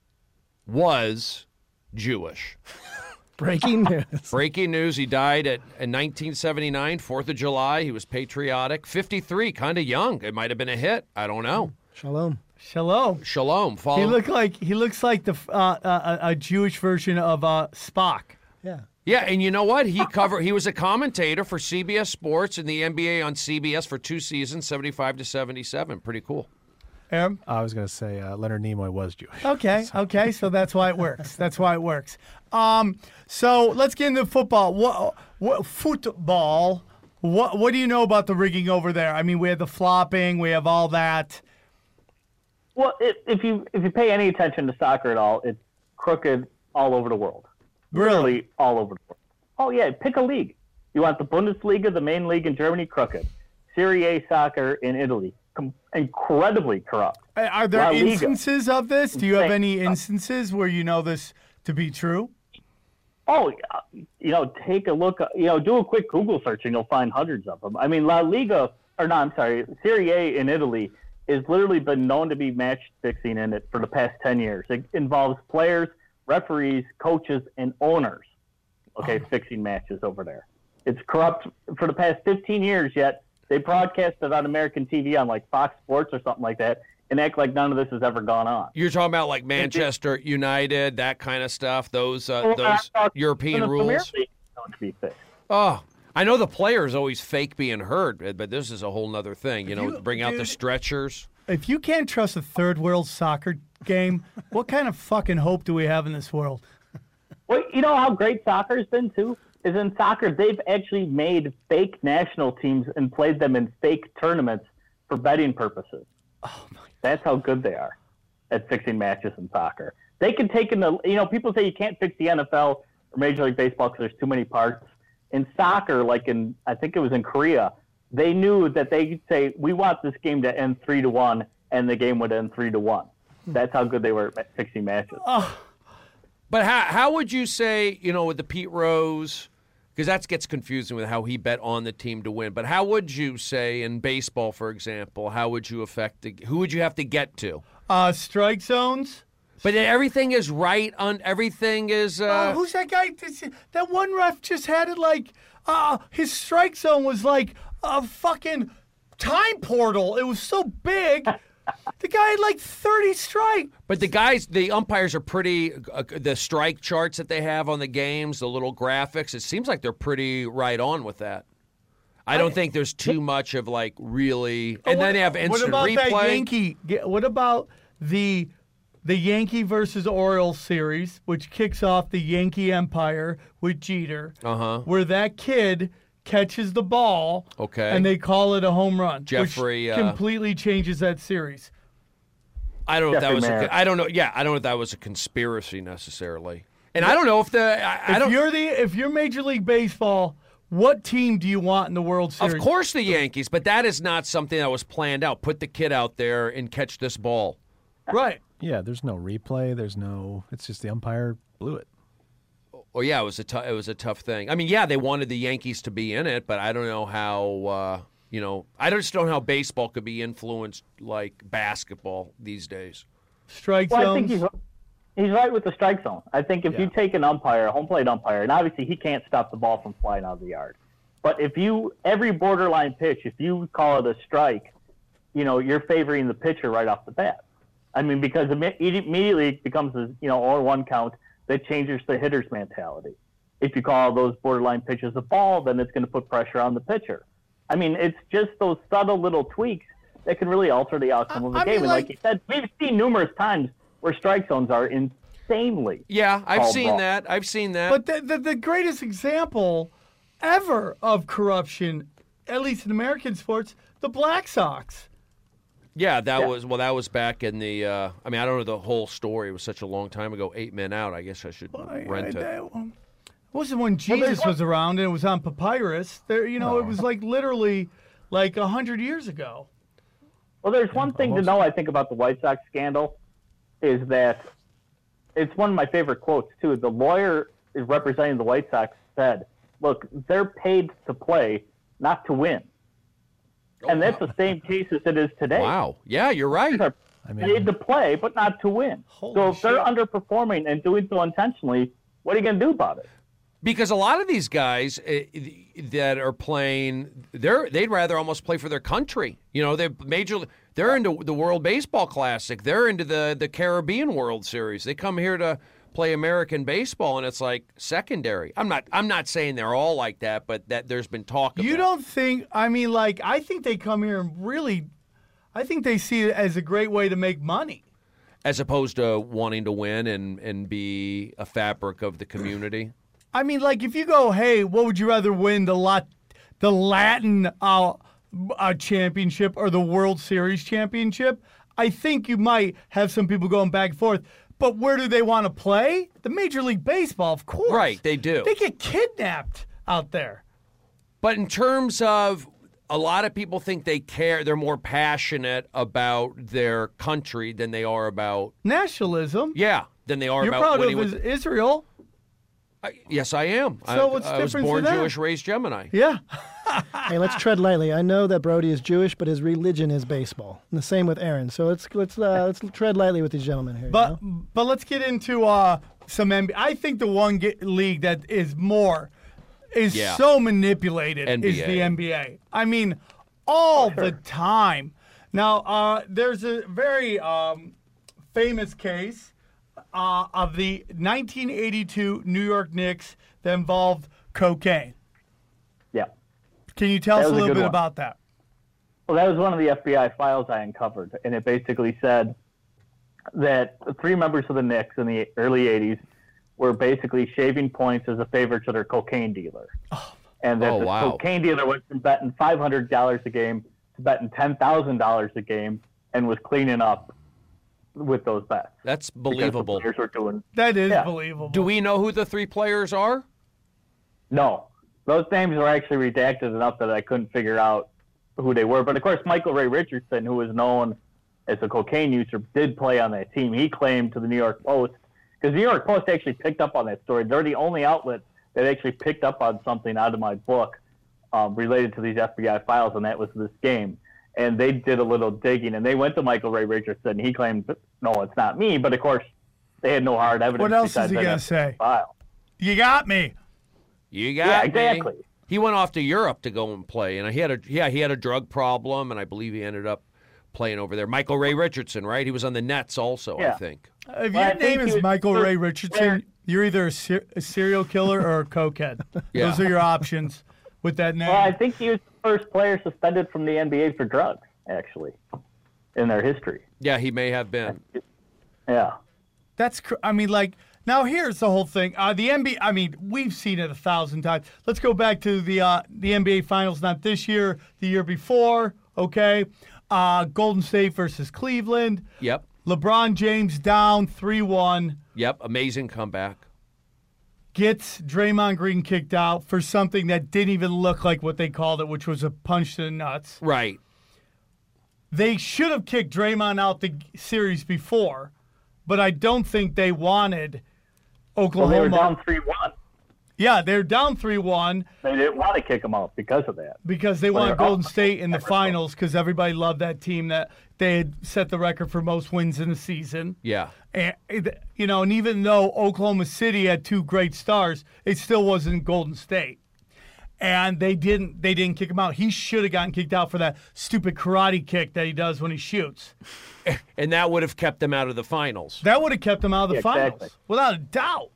was Jewish. Breaking news. Breaking news, he died at, in nineteen seventy-nine, fourth of July. He was patriotic. fifty-three, kind of young. It might have been a hit. I don't know. Shalom. Shalom. Shalom. Follow. He looked like he looks like the uh, uh, a Jewish version of uh, Spock. Yeah. Yeah, and you know what? He covered. He was a commentator for C B S Sports and the N B A on C B S for two seasons, seventy-five to seventy-seven. Pretty cool. Aaron? I was going to say uh, Leonard Nimoy was Jewish. Okay, okay, so that's why it works. That's why it works. Um, so let's get into football. What, what football? What what do you know about the rigging over there? I mean, we have the flopping, we have all that. Well, it, if you if you pay any attention to soccer at all, it's crooked all over the world. Really, all over the world. Oh yeah, pick a league. You want the Bundesliga, the main league in Germany, crooked. Serie A soccer in Italy, com- incredibly corrupt. Uh, Are there La Liga. instances of this? Do you have Insane. any instances where you know this to be true? Oh, yeah. You know, take a look. You know, do a quick Google search and you'll find hundreds of them. I mean, La Liga, or no, I'm sorry, Serie A in Italy has literally been known to be match fixing in it for the past ten years. It involves players, referees, coaches, and owners. Okay, Oh. fixing matches over there. It's corrupt for the past fifteen years. Yet they broadcast it on American T V on like Fox Sports or something like that, and act like none of this has ever gone on. You're talking about like Manchester United, that kind of stuff. Those uh, Well, I'm those talking European the Premier rules. League is known to be fixed. Oh, I know the players always fake being hurt, but this is a whole nother thing. You know, you- bring out the dude- stretchers. If you can't trust a third world soccer game, what kind of fucking hope do we have in this world? Well, you know how great soccer's been too? Is in soccer, they've actually made fake national teams and played them in fake tournaments for betting purposes. Oh my! That's how good they are at fixing matches in soccer. They can take in the, you know, people say you can't fix the N F L or Major League Baseball because there's too many parts. In soccer, like in, I think it was in Korea, they knew that they could say, we want this game to end three to one, and the game would end three to one. That's how good they were at fixing matches. Oh. But how how would you say, you know, with the Pete Rose, because that gets confusing with how he bet on the team to win, but how would you say in baseball, for example, how would you affect, the, who would you have to get to? Uh, strike zones. But everything is right on, everything is... Uh, uh, who's that guy? That one ref just had it like, uh, his strike zone was like a fucking time portal. It was so big. The guy had like thirty strikes. But the guys, the umpires are pretty, uh, the strike charts that they have on the games, the little graphics, it seems like they're pretty right on with that. I don't I, think there's too much of like really, and what, then they have instant what about replay. That Yankee, what about the the Yankee versus Orioles series, which kicks off the Yankee empire with Jeter, uh-huh. where that kid catches the ball, okay, and they call it a home run, Jeffrey, which uh, completely changes that series. I don't know Jeffrey if that was. A, I don't know. Yeah, I don't know if that was a conspiracy necessarily, and I don't know if the. I, if I don't. You're the if you're Major League Baseball, what team do you want in the World Series? Of course, the Yankees, but that is not something that was planned out. Put the kid out there and catch this ball. Right. Yeah, there's no replay. There's no. It's just the umpire blew it. Oh yeah, it was a t- it was a tough thing. I mean, yeah, they wanted the Yankees to be in it, but I don't know how. Uh, you know, I just don't know how baseball could be influenced like basketball these days. Strike well, zones. I think he's he's right with the strike zone. I think if yeah. you take an umpire, a home plate umpire, and obviously he can't stop the ball from flying out of the yard, but if you every borderline pitch, if you call it a strike, you know, you're favoring the pitcher right off the bat. I mean, because it immediately it becomes a you know or one count that changes the hitter's mentality. If you call those borderline pitches a ball, then it's going to put pressure on the pitcher. I mean, it's just those subtle little tweaks that can really alter the outcome of the I game. mean, and like, like you said, we've seen numerous times where strike zones are insanely. Yeah, I've called seen wrong. that. I've seen that. But the, the the greatest example ever of corruption, at least in American sports, the Black Sox. Yeah, that Yeah. was well. That was back in the. Uh, I mean, I don't know the whole story. It was such a long time ago. Eight men out. I guess I should rent I, I, it. I, it wasn't when Jesus was around and it was on papyrus. There, you know, Oh. it was like literally like a hundred years ago. Well, there's one thing to know, I think, about the White Sox scandal is that it's one of my favorite quotes, too. The lawyer is representing the White Sox said, look, they're paid to play, not to win. And that's the same case as it is today. Wow. Yeah, you're right. They're I mean, paid to play, but not to win. Holy so if they're shit. underperforming and doing so intentionally, what are you going to do about it? Because a lot of these guys uh, that are playing, they're they'd rather almost play for their country. You know, they're major. They're into the World Baseball Classic. They're into the the Caribbean World Series. They come here to play American baseball, and it's like secondary. I'm not. I'm not saying they're all like that, but that there's been talk. Of You that. don't think? I mean, like, I think they come here and really, I think they see it as a great way to make money. As opposed to wanting to win and and be a fabric of the community. I mean, like, if you go, hey, what would you rather win, the Lat- the Latin uh, uh, championship or the World Series championship? I think you might have some people going back and forth. But where do they want to play? The Major League Baseball, of course. Right, they do. They get kidnapped out there. But in terms of a lot of people think they care, they're more passionate about their country than they are about Nationalism. yeah, than they are You're about proud winning of with is- Israel. I, yes, I am. So I, what's I was different for born them? Jewish, raised Gemini. Yeah. Hey, let's tread lightly. I know that Brody is Jewish, but his religion is baseball. And the same with Aaron. So let's let's uh, let's tread lightly with these gentlemen here. But you know? but let's get into uh, some N B A. I think the one get, league that is more is Yeah. so manipulated N B A. is the N B A. I mean, all the time. Now, uh, there's a very um, famous case uh, of the nineteen eighty-two New York Knicks that involved cocaine. Yeah. Can you tell That us a was a little good bit one. about that? Well, that was one of the F B I files I uncovered, and it basically said that three members of the Knicks in the early eighties were basically shaving points as a favor to their cocaine dealer. And that Oh, the wow. cocaine dealer went from betting five hundred dollars a game to betting ten thousand dollars a game and was cleaning up with those bets. That's Because the believable. players were doing, That is Yeah. believable. Do we know who the three players are? no. those names were actually redacted enough that I couldn't figure out who they were. But of course, Michael Ray Richardson, who was known as a cocaine user, did play on that team. He claimed to the New York Post, because the New York Post actually picked up on that story. They're the only outlet that actually picked up on something out of my book um, related to these F B I files, and that was this game. And they did a little digging, and they went to Michael Ray Richardson. He claimed, no, it's not me. But of course, they had no hard evidence. What else is besides he that going to say? file. You got me. You got Yeah, me. exactly. He went off to Europe to go and play, and he had a yeah he had a drug problem, and I believe he ended up playing over there. Michael Ray Richardson, right? He was on the Nets also, Yeah. I think. If Well, I your think name he is was Michael first Ray Richardson, player- you're either a, ser- a serial killer or a cokehead. Yeah. Those are your options with that name. Well, I think he was the first player suspended from the N B A for drugs, actually, in their history. Yeah, he may have been. Yeah. That's, cr- I mean, like, now here's the whole thing. Uh, the N B A, I mean, we've seen it a thousand times. Let's go back to the uh, the N B A Finals, not this year, the year before, okay? Uh, Golden State versus Cleveland. Yep. LeBron James down three one. Yep. Amazing comeback. Gets Draymond Green kicked out for something that didn't even look like what they called it, which was a punch to the nuts. Right. They should have kicked Draymond out the series before, but I don't think they wanted Well, Oklahoma. they were down three one. Yeah, they're down three one They didn't want to kick him out because of that. because they Well, wanted they're Golden up. State in the finals because everybody loved that team that they had set the record for most wins in the season. Yeah. And, you know, and even though Oklahoma City had two great stars, it still wasn't Golden State. And they didn't they didn't kick him out. He should have gotten kicked out for that stupid karate kick that he does when he shoots. And that would have kept them out of the finals. That would have kept him out of the Yeah, finals, exactly. without a doubt.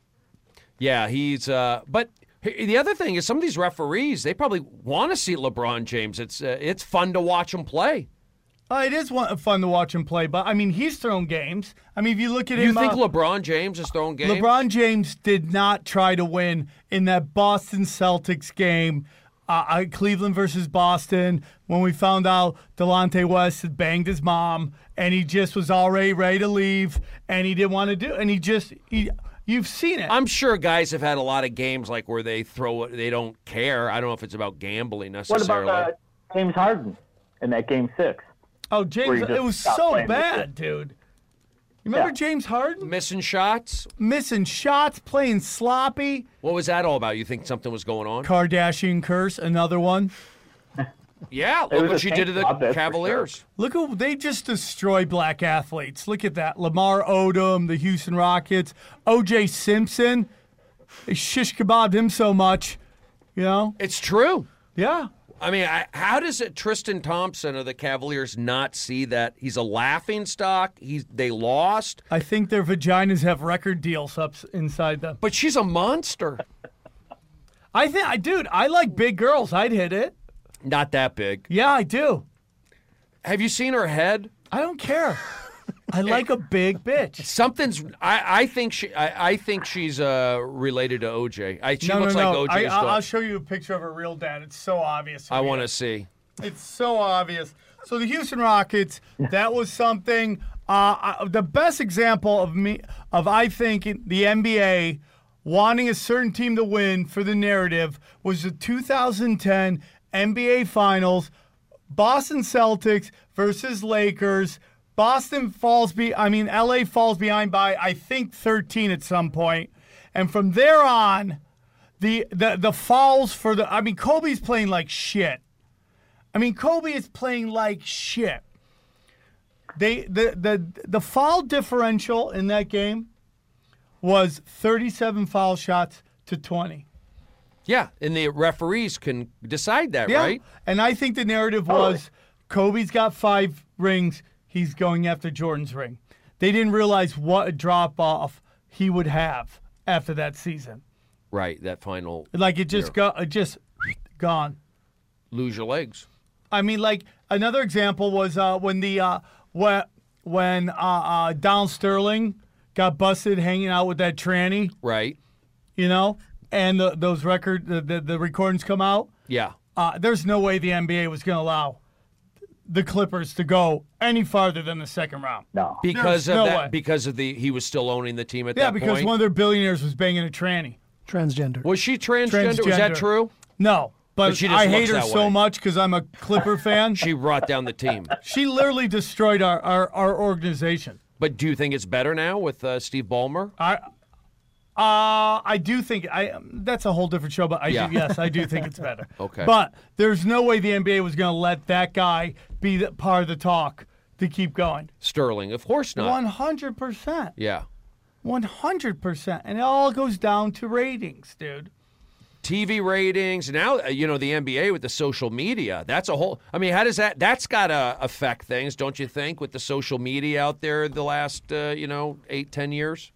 Yeah, he's. Uh, but the other thing is, some of these referees, they probably want to see LeBron James. It's uh, it's fun to watch him play. Uh, it is one, fun to watch him play, but I mean, he's thrown games. I mean, if you look at You him, think uh, LeBron James is throwing games? LeBron James did not try to win in that Boston Celtics game, uh, uh, Cleveland versus Boston, when we found out Delonte West had banged his mom, and he just was already ready to leave, and he didn't want to do it, and he just he. You've seen it. I'm sure guys have had a lot of games like where they throw it, they don't care. I don't know if it's about gambling What necessarily. about uh, James Harden in that game six? oh, where James, he just it was stopped so playing with bad, it? dude. You remember Yeah. James Harden Missing shots? missing shots, playing sloppy? What was that all about? You think something was going on? Kardashian curse, another one. Yeah, It look was what a she tank did to the job, that's for Cavaliers. Look who they just destroy black athletes. Look at that. Lamar Odom, the Houston Rockets, O J Simpson. They shish kebabbed him so much, you know? It's true. Yeah. I mean, I, how does it Tristan Thompson of the Cavaliers not see that he's a laughing stock? He's they lost, I think their vaginas have record deals up s- inside them. but she's a monster. I think I dude, I like big girls. I'd hit it. Not that big. Yeah, I do. Have you seen her head? I don't care. I like a big bitch. Something's. I, I think she. I, I think she's uh, related to O J. I, she no, looks no, like no. O J's I, I'll, daughter. I'll show you a picture of her real dad. It's so obvious. I want to see. It's so obvious. So the Houston Rockets, that was something. Uh, uh, the best example of me of I think in the N B A wanting a certain team to win for the narrative was the two thousand ten N B A Finals, Boston Celtics versus Lakers. Boston falls be I mean L A falls behind by I think thirteen at some point, and from there on, the the the fouls for the I mean Kobe's playing like shit. I mean, Kobe is playing like shit. They the the the foul differential in that game was thirty-seven foul shots to twenty. Yeah, and the referees can decide that, Yeah. right? And I think the narrative was Kobe's got five rings. He's going after Jordan's ring. They didn't realize what a drop off he would have after that season. Right. That final. Like it just year. got it just gone. Lose your legs. I mean, like another example was uh, when the uh, when when uh, uh, Donald Sterling got busted hanging out with that tranny, Right. you know, and the, those record the, the the recordings come out. Yeah. Uh, there's no way the N B A was going to allow the Clippers to go any farther than the second round. No. Because There's of no that. way. Because of the he was still owning the team at Yeah, that because point. one of their billionaires was banging a tranny. Transgender. Was she transgender? Was that Transgender. true? No, but, But she just I hate looks her that so way. much because I'm a Clipper fan. She brought down the team. She literally destroyed our, our, our organization. But do you think it's better now with uh, Steve Ballmer? I uh, I do think I that's a whole different show, but I Yeah. do, yes, I do think it's better. Okay. But there's no way the N B A was going to let that guy be the, part of the talk to keep going. Sterling, of course not. One hundred percent. Yeah. One hundred percent, and it all goes down to ratings, dude. T V ratings. Now, uh, you know, the N B A with the social media. That's a whole. I mean, how does that? That's got to affect things, don't you think, with the social media out there the last, uh, you know, eight, ten years?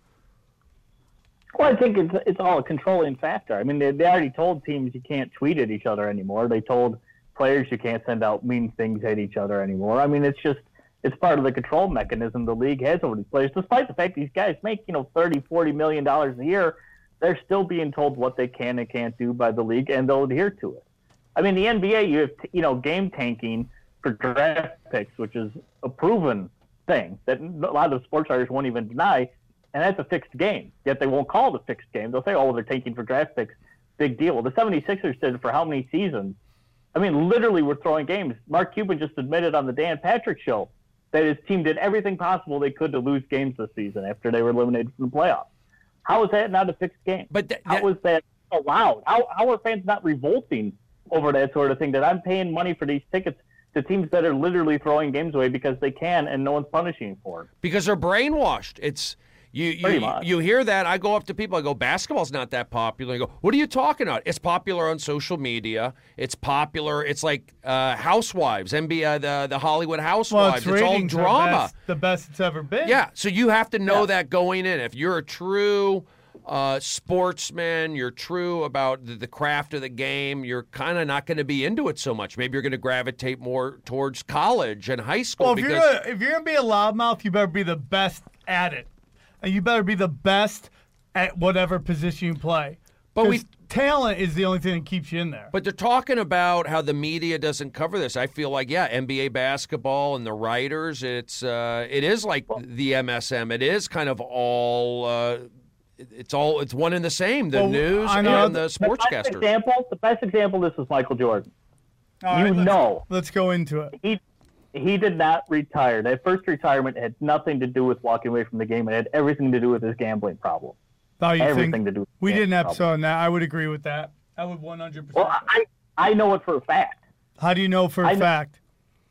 Well, I think it's it's all a controlling factor. I mean, they, they already told teams you can't tweet at each other anymore. They told players you can't send out mean things at each other anymore. I mean, it's just it's part of the control mechanism the league has over these players. Despite the fact these guys make, you know, thirty, forty million dollars a year, they're still being told what they can and can't do by the league, and they'll adhere to it. I mean, the N B A, you have, you know, game tanking for draft picks, which is a proven thing that a lot of the sports writers won't even deny, and that's a fixed game. Yet they won't call it a fixed game. They'll say, oh, well, they're tanking for draft picks. Big deal. Well, the seventy-sixers did it for how many seasons? I mean, literally, we're throwing games. Mark Cuban just admitted on the Dan Patrick Show that his team did everything possible they could to lose games this season after they were eliminated from the playoffs. How is that not a fixed game? But th- how is that allowed? How, how are fans not revolting over that sort of thing, that I'm paying money for these tickets to teams that are literally throwing games away because they can and no one's punishing for it? Because they're brainwashed. It's you Pretty you, much. you hear that. I go up to people, I go, basketball's not that popular. I go, what are you talking about? It's popular on social media. It's popular. It's like uh, Housewives, N B A, the, the Hollywood Well, Housewives. its it's all ratings are drama. best, the best it's ever been. Yeah, so you have to know that going in. If you're a true uh, sportsman, you're true about the, the craft of the game, you're kind of not going to be into it so much. Maybe you're going to gravitate more towards college and high school. Well, if because you're gonna, if you're gonna be a loudmouth, you better be the best at it, and you better be the best at whatever position you play. But we 'Cause talent is the only thing that keeps you in there. But they're talking about how the media doesn't cover this. I feel like, yeah, N B A basketball and the writers, it's uh, it is like the M S M. It is kind of all uh, it's all it's one and the same. The Well, news I know and the The best sportscasters. example, the best example, this was Michael Jordan. All you right, let's- know. Let's go into it. He he did not retire. That first retirement had nothing to do with walking away from the game. It had everything to do with his gambling problem. Oh, you everything think to do with we the did an gambling episode on that? I would agree with that. I would one hundred percent. Well, I, I know it for a fact. How do you know for a I know- fact?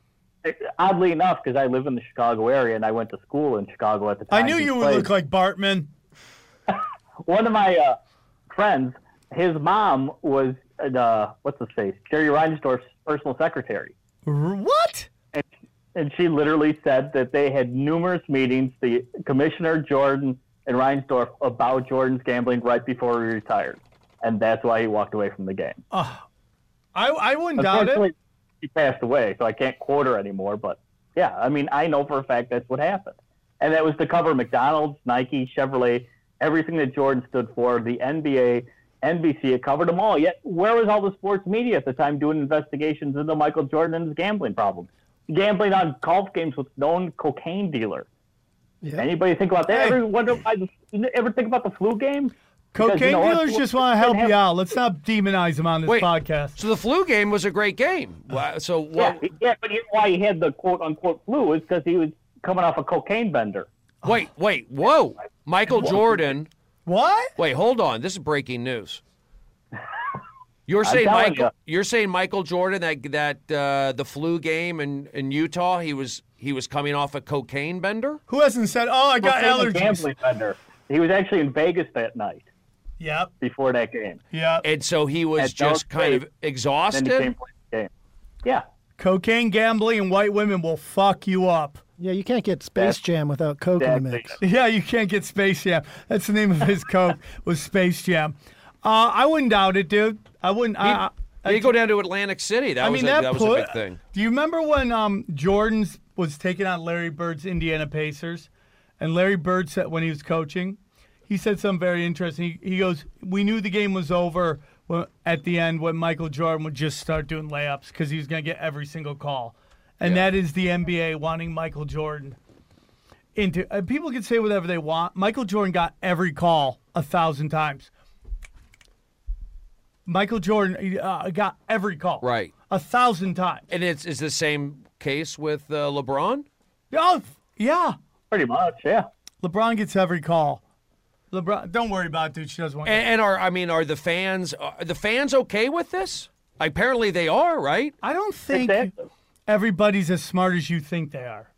Oddly enough, because I live in the Chicago area and I went to school in Chicago at the time. I knew he you would played. look like Bartman. One of my uh, friends, his mom was, uh, what's his face, Jerry Reinsdorf's personal secretary. What? And, and she literally said that they had numerous meetings, the Commissioner Jordan and Reinsdorf, about Jordan's gambling right before he retired. And that's why he walked away from the game. Uh, I I wouldn't doubt Unfortunately, it. he passed away, so I can't quote her anymore. But, yeah, I mean, I know for a fact that's what happened. And that was to cover McDonald's, Nike, Chevrolet, everything that Jordan stood for, the N B A, N B C. It covered them all. Yet, where was all the sports media at the time doing investigations into Michael Jordan and his gambling problems? Gambling on golf games with known cocaine dealer. Yeah. Anybody think about that? Hey. Ever wonder why? The, you ever think about the flu game? Because, Cocaine you know, dealers just want to help you out. Let's not demonize them on this Wait. podcast. So the flu game was a great game. Wow, So Yeah, what? yeah, but you know why he had the quote unquote flu is because he was coming off a cocaine bender. Wait, wait, whoa! Michael Jordan. What? Wait, hold on. This is breaking news. You're I'm saying telling Michael? ya. You're saying Michael Jordan that that uh, the flu game in, in Utah, he was he was coming off a cocaine bender. Who hasn't said, oh, I got Cocaine and allergies? Gambling bender. He was actually in Vegas that night Yep. before that game. Yep. And so he was At Dallas just kind of State, exhausted. Then he came play the game. Yeah. Cocaine, gambling, and white women will fuck you up. Yeah, you can't get Space That's- Jam without Coke in the Exactly. mix. Yeah, you can't get Space Jam. That's the name of his Coke, was Space Jam. Uh, I wouldn't doubt it, dude. I wouldn't. He, I, I, he go down to Atlantic City. That I was mean, a, that, that was put, a big thing. Do you remember when um, Jordan's was taking on Larry Bird's Indiana Pacers, and Larry Bird said when he was coaching, he said something very interesting. He, he goes, "We knew the game was over when, at the end when Michael Jordan would just start doing layups because he was going to get every single call," and Yeah. that is the N B A wanting Michael Jordan into. Uh, people can say whatever they want. Michael Jordan got every call a thousand times. Michael Jordan uh, got every call. Right. A thousand times. And it's is the same case with uh, LeBron? Oh, yeah. Pretty much, yeah. LeBron gets every call. LeBron, don't worry about it, dude. She doesn't want. And, and are I mean, are the fans are the fans okay with this? Apparently, they are, right? I don't think everybody's as smart as you think they are.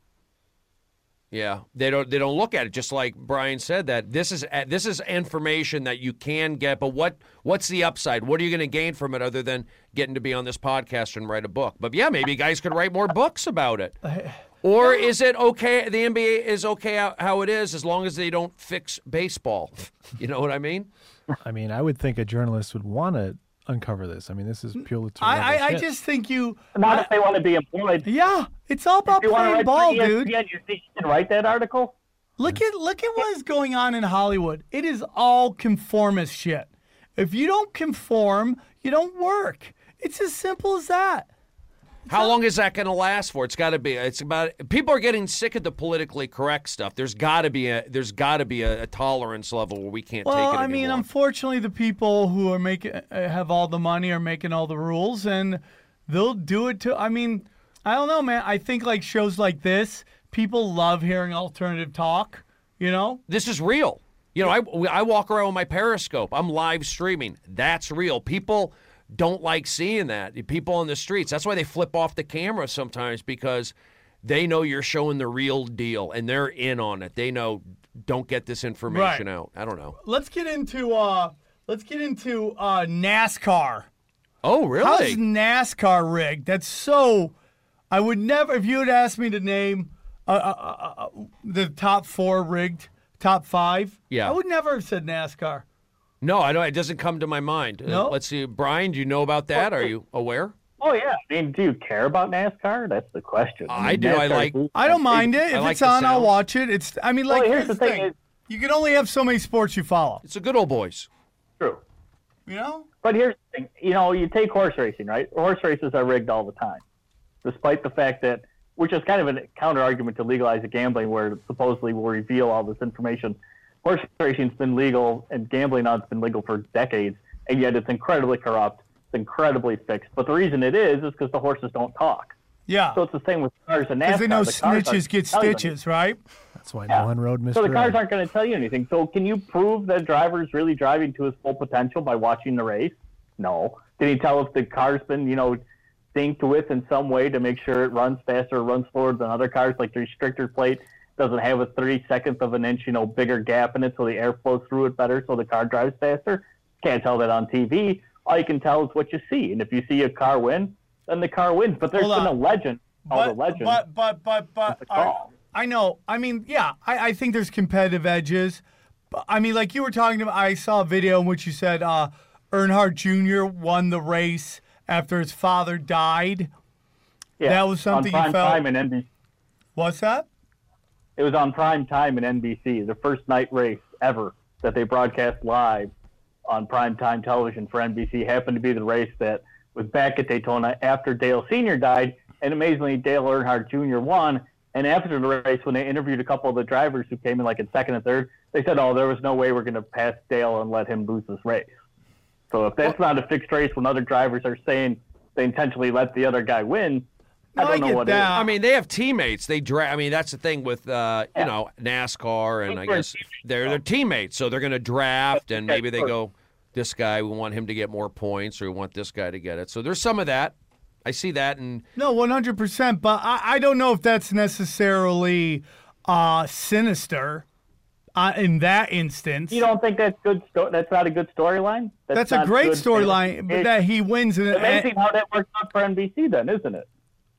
Yeah, they don't. They don't look at it just like Brian said. That this is this is information that you can get, but what what's the upside? What are you going to gain from it other than getting to be on this podcast and write a book? But yeah, maybe guys could write more books about it. Or is it okay? The N B A is okay how, how it is as long as they don't fix baseball. You know what I mean? I mean, I would think a journalist would want to uncover this. I mean, this is purely. I, I, I just think you. Not I, if they want to be employed. Yeah, it's all about if you playing ball, dude. You think you can write that article? Look at look at what is going on in Hollywood. It is all conformist shit. If you don't conform, you don't work. It's as simple as that. How long is that going to last for? It's got to be. It's about. People are getting sick of the politically correct stuff. There's got to be a. There's got to be a, a tolerance level where we can't well, take it Well, I anymore. mean, unfortunately, the people who are making have all the money are making all the rules, and they'll do it to. I mean, I don't know, man. I think like shows like this, people love hearing alternative talk. You know, this is real. You know, I I walk around with my Periscope. I'm live streaming. That's real. People don't like seeing that. People on the streets. That's why they flip off the camera sometimes, because they know you're showing the real deal and they're in on it. They know don't get this information right. out. I don't know. Let's get into uh let's get into uh NASCAR. Oh, really? How's NASCAR rigged? That's so I would never if you had asked me to name uh, uh, uh, the top four rigged, top five, yeah. I would never have said NASCAR. No, I don't. It doesn't come to my mind. No? Uh, let's see. Brian, do you know about that? Are you aware? Oh, yeah. I mean, do you care about NASCAR? That's the question. I, mean, do. I like. I don't mind it. If like it's on, sound. I'll watch it. It's. I mean, like, well, here's, here's the the thing. thing is, you can only have so many sports you follow. It's the good old boys. True. You know? But here's the thing. You know, you take horse racing, right? Horse races are rigged all the time, despite the fact that, which is kind of a counter-argument to legalize the gambling, where supposedly we'll reveal all this information. Horse racing's been legal, and gambling on it's been legal for decades, and yet it's incredibly corrupt. It's incredibly fixed. But the reason it is is because the horses don't talk. Yeah. So it's the same with cars and NASCAR. Because they know the cars snitches get stitches, right? That's why Yeah. no one rode Mister So the cars Ed. aren't going to tell you anything. So can you prove that a driver is really driving to his full potential by watching the race? No. Can you tell if the car's been, you know, synced with in some way to make sure it runs faster or runs slower than other cars? Like the restrictor plate doesn't have a thirty-secondth of an inch, you know, bigger gap in it so the air flows through it better so the car drives faster? Can't tell that on T V. All you can tell is what you see. And if you see a car win, then the car wins. But there's Hold been on. a legend called But, a legend. but, but, but, but, It's a call. I, I know. I mean, yeah, I, I think there's competitive edges. But, I mean, like you were talking about, I saw a video in which you said uh, Earnhardt Junior won the race after his father died. Yeah, that was something on prime you felt. time in N B C. What's that? It was on prime time in N B C, the first night race ever that they broadcast live on prime time television for N B C. Happened to be the race that was back at Daytona after Dale Senior died, and amazingly, Dale Earnhardt Junior won. And after the race, when they interviewed a couple of the drivers who came in like in second and third, they said, "Oh, there was no way we're going to pass Dale and let him lose this race." So if that's not a fixed race, when other drivers are saying they intentionally let the other guy win, I No, don't I know get what that. it is. I mean, they have teammates. They dra- I mean, that's the thing with uh, you Yeah. know NASCAR, and I They're guess they're they're teammates, so they're going to draft, and Okay, maybe they sure. go, this guy, we want him to get more points, or we want this guy to get it. So there's some of that. I see that, and No, one hundred percent. But I, I don't know if that's necessarily uh, sinister uh, in that instance. You don't think that's good? Sto- that's not a good storyline. That's a not great good storyline, fantasy. but that he wins. And, It's amazing how that works out for N B C, then, isn't it?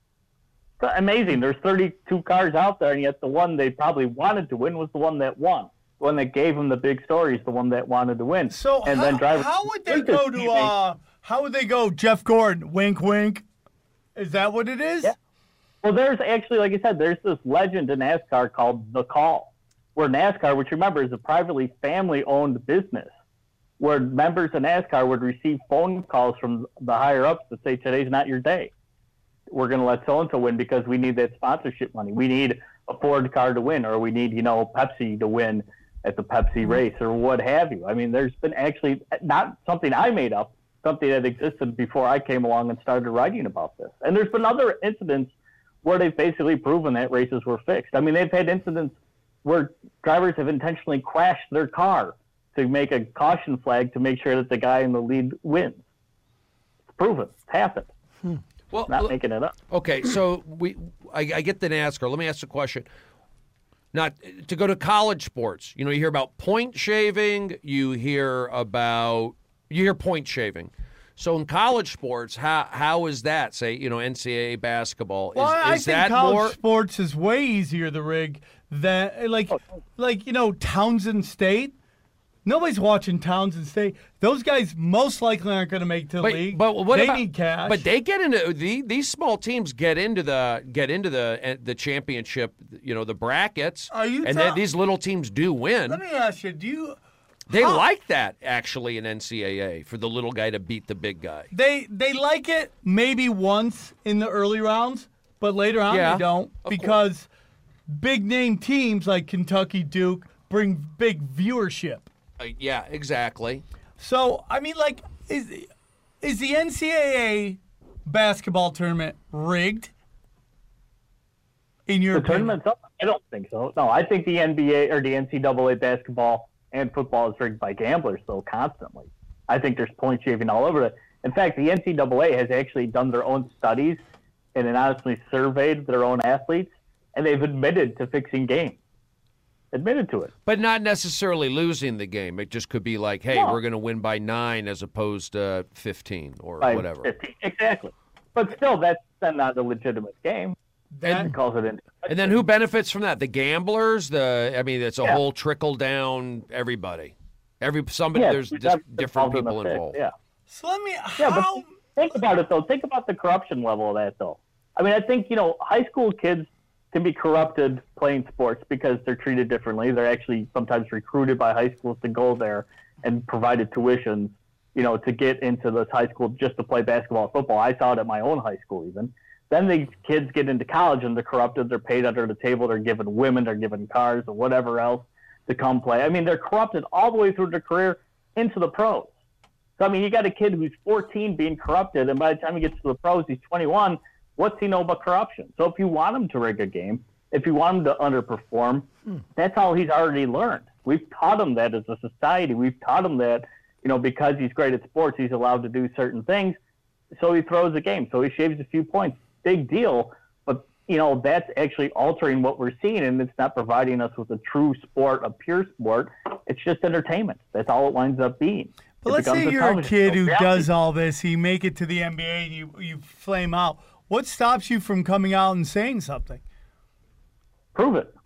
It's amazing. There's thirty-two cars out there, and yet the one they probably wanted to win was the one that won. The one that gave them the big story is the one that wanted to win. So and how, then drivers, how would they Look at go to? teammates. Uh, how would they go? Jeff Gordon, wink, wink. Is that what it is? Yeah. Well, there's actually, like I said, there's this legend in NASCAR called The Call, where NASCAR, which remember is a privately family-owned business, where members of NASCAR would receive phone calls from the higher-ups that say, today's not your day. We're going to let so-and-so win because we need that sponsorship money. We need a Ford car to win, or we need, you know, Pepsi to win at the Pepsi race, or what have you. I mean, there's been actually, not something I made up, something that existed before I came along and started writing about this. And there's been other incidents where they've basically proven that races were fixed. I mean, they've had incidents where drivers have intentionally crashed their car to make a caution flag to make sure that the guy in the lead wins. It's proven. It's happened. Hmm. Well, not l- making it up. Okay, so we, I, I get the NASCAR. Let me ask the question. Not to go to college sports. You know, you hear about point shaving. You hear about you hear point shaving. So in college sports, how how is that? Say, you know, N C double A basketball. Is, Well, I is think that college more? sports is way easier to rig than like like you know Townsend State. Nobody's watching Townsend State. Those guys most likely aren't going to make the But, league. but what they about, need cash. But they get into the, these small teams get into the get into the the championship. You know, the brackets. Are you and ta- then these little teams do win. Let me ask you: Do you? They how- like that actually in N C double A for the little guy to beat the big guy. They they like it maybe once in the early rounds, but later on Yeah, they don't of because big name teams like Kentucky, Duke bring big viewership. Uh, yeah, exactly. So I mean, like, is is the N C double A basketball tournament rigged? In your The opinion? tournament's up? I don't think so. No, I think the N B A or the N C double A basketball and football is rigged by gamblers, though, constantly. I think there's point shaving all over it. In fact, the N C double A has actually done their own studies and then honestly surveyed their own athletes, and they've admitted to fixing games. Admitted to it. But not necessarily losing the game. It just could be like, hey, No. we're going to win by nine as opposed to fifteen or By whatever. fifteen. Exactly. But still, that's then not a legitimate game. That- It calls it in. And then who benefits from that? The gamblers. The I mean, it's a Yeah. whole trickle down. Everybody, every somebody. Yeah, there's that's just different involved in the people fix, involved. Yeah. So let me. Yeah, How? but think about it, though. Think about the corruption level of that, though. I mean, I think, you know, high school kids can be corrupted playing sports because they're treated differently. They're actually sometimes recruited by high schools to go there and provided tuitions, you know, to get into this high school just to play basketball and football. I saw it at my own high school even. Then these kids get into college and they're corrupted. They're paid under the table. They're given women. They're given cars or whatever else to come play. I mean, they're corrupted all the way through their career into the pros. So, I mean, you got a kid who's fourteen being corrupted, and by the time he gets to the pros, he's twenty-one. What's he know about corruption? So if you want him to rig a game, if you want him to underperform, that's all he's already learned. We've taught him that as a society. We've taught him that, you know, because he's great at sports, he's allowed to do certain things. So he throws a game. So he shaves a few points. Big deal. But, you know, that's actually altering what we're seeing, and it's not providing us with a true sport, a pure sport. It's just entertainment. That's all it winds up being. But It let's becomes say a you're a television kid show. who Reality- does all this. You make it to the N B A and you you flame out. What stops you from coming out and saying something? Prove it.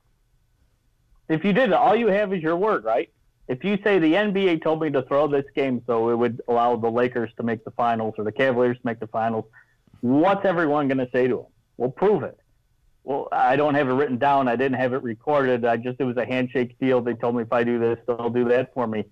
If you did it, all you have is your word, right? If you say the N B A told me to throw this game so it would allow the Lakers to make the finals or the Cavaliers to make the finals, what's everyone going to say to them? Well, prove it. Well, I don't have it written down. I didn't have it recorded. I just, it was a handshake deal. They told me if I do this, they'll do that for me.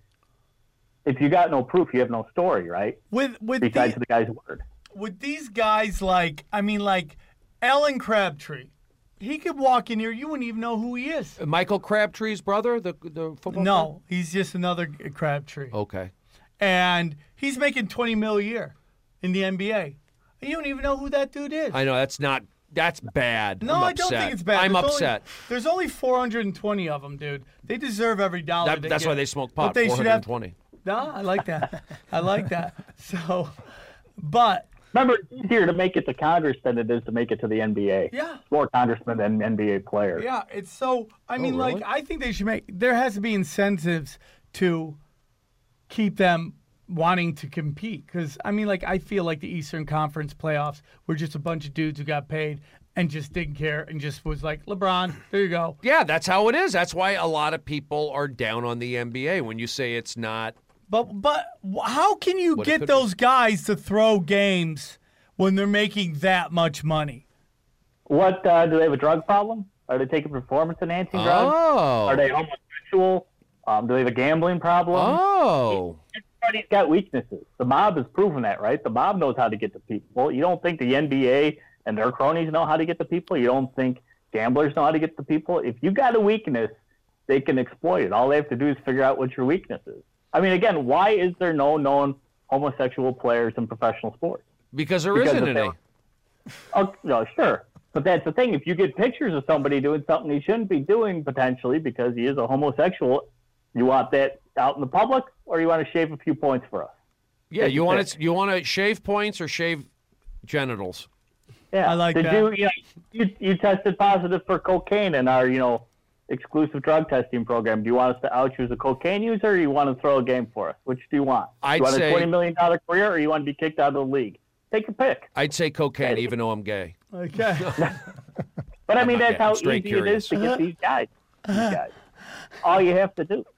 If you got no proof, you have no story, right? With with Besides the, the guy's word. with these guys, like I mean, like Alan Crabtree, he could walk in here, you wouldn't even know who he is. Michael Crabtree's brother, the the football. No, he's just another Crabtree, player? Okay. and he's making twenty mil a year in the N B A. You don't even know who that dude is. I know that's not. That's bad. No, I'm I don't upset. think it's bad. I'm There's upset. Only, there's only four hundred twenty of them, dude. They deserve every dollar. That- they that's get. why they smoke But pot. they should have- four hundred twenty. No, I like that. I like that. So, but Remember, it's easier to make it to Congress than it is to make it to the N B A. Yeah. More congressmen than N B A players. yeah, it's so. I mean, really? like, I think they should make. There has to be incentives to keep them wanting to compete. Because I mean, like, I feel like the Eastern Conference playoffs were just a bunch of dudes who got paid and just didn't care and just was like, LeBron, there you go. Yeah, that's how it is. That's why a lot of people are down on the N B A when you say it's not. But but wh- how can you What it get could those guys to throw games when they're making that much money? What, uh, do they have a drug problem? Are they taking performance-enhancing drugs? Oh. Are they homosexual? Um, do they have a gambling problem? Oh. Everybody's got weaknesses. The mob has proven that, right? The mob knows how to get to people. You don't think the N B A and their cronies know how to get to people? You don't think gamblers know how to get to people? If you got a weakness, they can exploit it. All they have to do is figure out what your weakness is. I mean, again, why is there no known homosexual players in professional sports. Because there Because isn't if they any. were- Oh, no, sure. But that's the thing. If you get pictures of somebody doing something he shouldn't be doing, potentially, because he is a homosexual, you want that out in the public, or you want to shave a few points for us? Yeah, Take you your want pick. to you want to shave points or shave genitals? Yeah. I like Did that. You, you, know, you, you tested positive for cocaine in our, you know, exclusive drug testing program. Do you want us to out you as a cocaine user, or you want to throw a game for us? Which do you want? I'd you want say- a twenty million dollars career, or you want to be kicked out of the league? Take your pick. I'd say cocaine, even though I'm gay. Okay. But I mean, not that's gay. how I'm easy straight it is to curious. get these guys. These guys. All you have to do.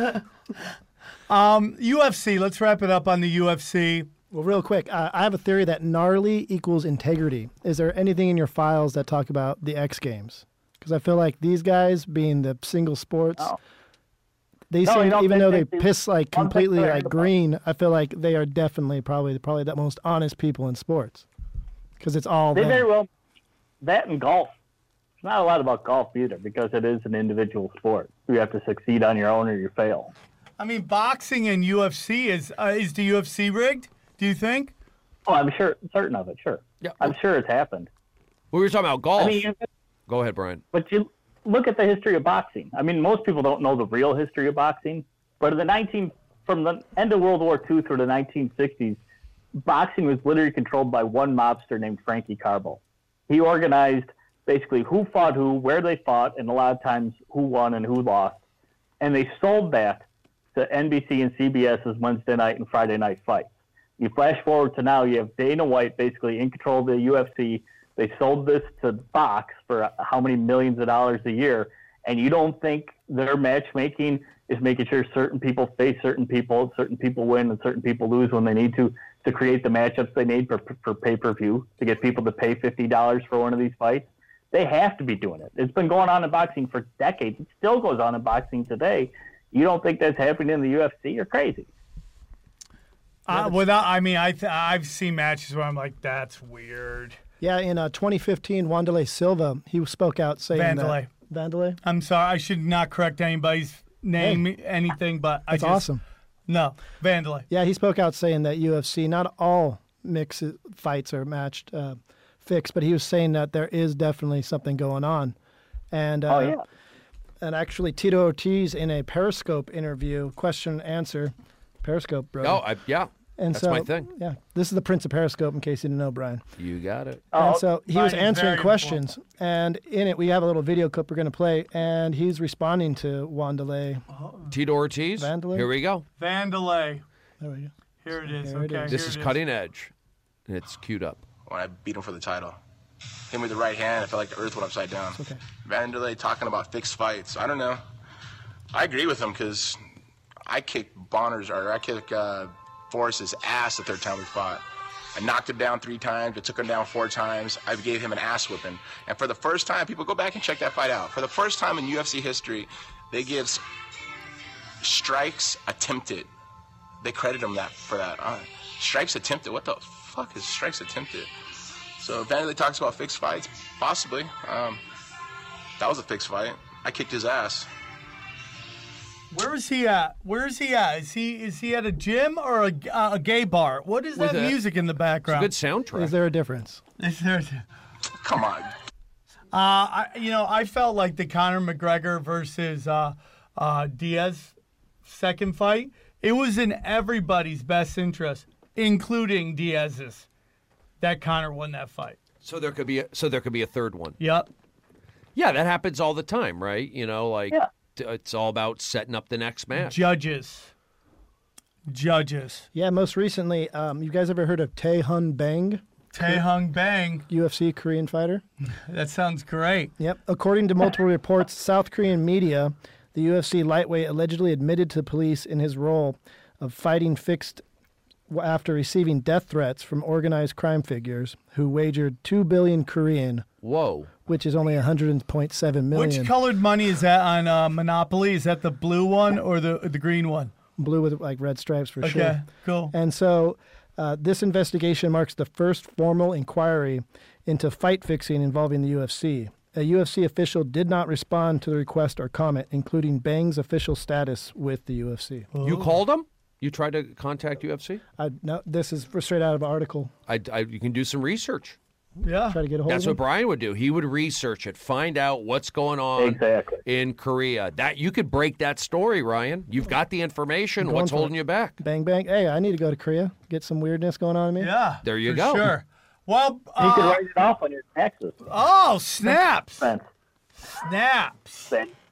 Um, U F C. Let's wrap it up on the U F C. Well, real quick, uh, I have a theory that gnarly equals integrity. Is there anything in your files that talk about the X Games? Because I feel like these guys, being the single sports, Oh. they No, you seem, don't even think though they they do piss like one thing completely they're like about. green, I feel like they are definitely probably probably the most honest people in sports. Because it's all They them. very well. That and golf. It's not a lot about golf either, because it is an individual sport. You have to succeed on your own, or you fail. I mean, boxing and U F C is uh, is the U F C rigged? Do you think? Oh, I'm sure, certain of it. Sure. Yeah. I'm sure it's happened. We were talking about golf. I mean, you- Go ahead, Brian. but you look at the history of boxing. I mean, most people don't know the real history of boxing, but in the nineteen from the end of World War Two through the nineteen sixties, boxing was literally controlled by one mobster named Frankie Carbo. He organized basically who fought who, where they fought, and a lot of times who won and who lost. And they sold that to N B C and C B S's Wednesday night and Friday night fights. You flash forward to now, you have Dana White basically in control of the U F C. They sold this to Fox for how many millions of dollars a year, and you don't think their matchmaking is making sure certain people face certain people, certain people win, and certain people lose when they need to, to create the matchups they need for, for pay-per-view, to get people to pay fifty dollars for one of these fights? They have to be doing it. It's been going on in boxing for decades. It still goes on in boxing today. You don't think that's happening in the U F C? You're crazy. Uh, without, I mean, I th- I've seen matches where I'm like, that's weird. Yeah, in uh, twenty fifteen, Wanderlei Silva, he spoke out saying Vanderlei. that. Vanderlei? I'm sorry, I should not correct anybody's name, anything, but I That's just, awesome. No, Vanderlei. Yeah, he spoke out saying that U F C, not all mixed fights are matched uh, fixed, but he was saying that there is definitely something going on. And uh, Oh, yeah. and actually, Tito Ortiz in a Periscope interview, question and answer, Periscope, bro. Oh, I, yeah. and that's so, my thing. Yeah, this is the Prince of Periscope, in case you didn't know, Brian. You got it. Oh, And so he was Brian is answering very questions, and in it we have a little video clip we're going to play, and he's responding to Wanderlei. Tito Ortiz. Vanderlei? Here we go. Vanderlei. There we go. Here it is. Here it okay. is. This here is it cutting edge. And it's queued up. When I beat him for the title. Hit him with the right hand, I felt like the earth went upside down. okay. Vanderlei talking about fixed fights. I don't know. I agree with him because I kicked Bonner's, or I kicked uh, Forrest's ass the third time we fought. I knocked him down three times. I took him down four times. I gave him an ass whipping. And for the first time, people go back and check that fight out. For the first time in U F C history, they give s- strikes attempted. They credit him that for that. Uh, strikes attempted. What the fuck is strikes attempted? So Vanderlei talks about fixed fights, possibly. Um, that was a fixed fight. I kicked his ass. Where is he at? Where is he at? Is he is he at a gym or a, uh, a gay bar? What is With that a- music in the It's a background? good soundtrack. Is there a difference? Is there? Come on. Uh, I, you know, I felt like the Conor McGregor versus uh, uh, Diaz second fight, it was in everybody's best interest, including Diaz's, that Conor won that fight. So there could be a, so there could be a third one. Yep. Yeah, that happens all the time, right? You know, like Yeah. t- it's all about setting up the next match. Judges. Judges. Yeah, most recently, um, you guys ever heard of Tae Hun Bang, Tae Hung Bang. U F C Korean fighter? That sounds great. Yep. According to multiple reports, South Korean media, the U F C lightweight allegedly admitted to police in his role of fighting fixed after receiving death threats from organized crime figures who wagered two billion Korean, Whoa. which is only one hundred point seven million. Which colored money is that on uh, Monopoly? Is that the blue one or the the green one? Blue with like red stripes for Okay, sure. cool. And so uh, this investigation marks the first formal inquiry into fight fixing involving the U F C. A U F C official did not respond to the request or comment, including Bang's official status with the U F C. You called him? You tried to contact U F C? I, no, this is for straight out of an article. I, I, you can do some research. Yeah. Try to get a hold That's of what him. Brian would do. He would research it, find out what's going on Exactly. in Korea. That you could break that story, Ryan. You've got the information. Going What's for holding it. you back? Bang, bang. Hey, I need to go to Korea. Get some weirdness going on in me. Yeah. There you for go. Sure. Well, You uh, could write it off on your taxes. oh, snaps. Expense. Snaps.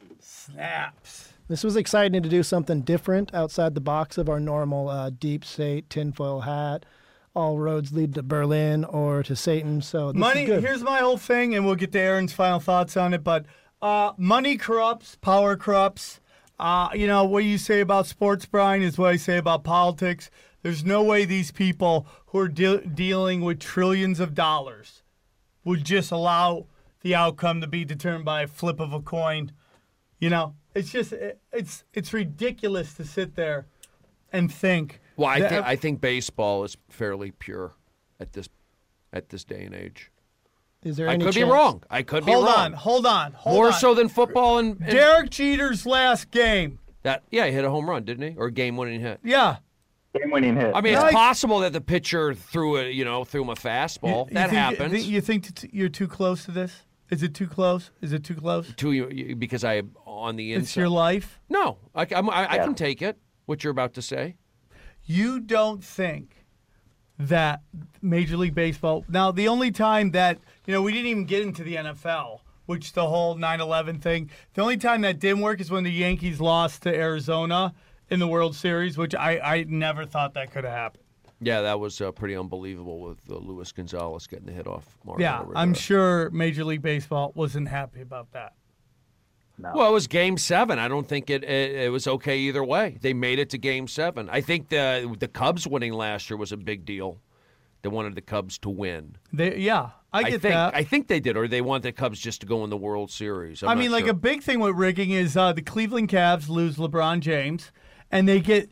Snaps. This was exciting to do something different outside the box of our normal uh, deep state tinfoil hat. All roads lead to Berlin or to Satan. So this Money, is good. here's my whole thing, and we'll get to Aaron's final thoughts on it. But uh, money corrupts, power corrupts. Uh, you know, what you say about sports, Brian, is what I say about politics. There's no way these people who are de- dealing with trillions of dollars would just allow the outcome to be determined by a flip of a coin. You know, it's just, it, it's it's ridiculous to sit there and think. Well, I, that- think I think baseball is fairly pure at this at this day and age. Is there I any could chance? be wrong. I could be Hold wrong. on, hold on, hold More on. so than football and, and Derek Jeter's last game. that. Yeah, he hit a home run, didn't he? Or a game-winning hit. Yeah. Game-winning hit. I mean, No, it's I- possible that the pitcher threw a, you know, threw him a fastball. You- that you think, happens. thi- You think t- you're too close to this? Is it too close? Is it too close? to you, you because I on the inside. It's your life. No, I, I'm- I, I Yeah. can take it. What you're about to say. You don't think that Major League Baseball. Now, the only time that, you know, we didn't even get into the N F L, which the whole nine eleven thing, the only time that didn't work is when the Yankees lost to Arizona in the World Series, which I, I never thought that could have happened. Yeah, that was uh, pretty unbelievable with uh, Luis Gonzalez getting the hit off. Mariano Yeah, Rivera. I'm sure Major League Baseball wasn't happy about that. No. Well, it was Game Seven. I don't think it, it it was okay either way. They made it to Game Seven. I think the the Cubs winning last year was a big deal. They wanted the Cubs to win. They, yeah, I get think, that. I think they did, or they want the Cubs just to go in the World Series. I'm I not mean, like sure. a big thing with rigging is uh, the Cleveland Cavs lose LeBron James, and they get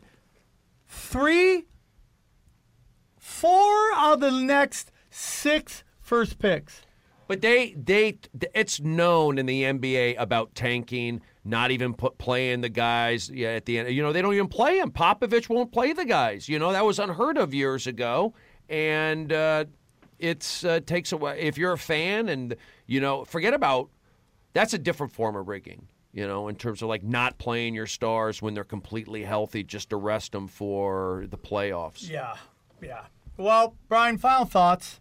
three, four of the next six first picks. But they they it's known in the N B A about tanking, not even put playing the guys yeah, at the end. You know, they don't even play them. Popovich won't play the guys. You know, that was unheard of years ago, and uh, it's uh, takes away. If you're a fan, and you know, forget about that's a different form of rigging. You know, in terms of like not playing your stars when they're completely healthy, just to rest them for the playoffs. Yeah, yeah. Well, Brian, final thoughts.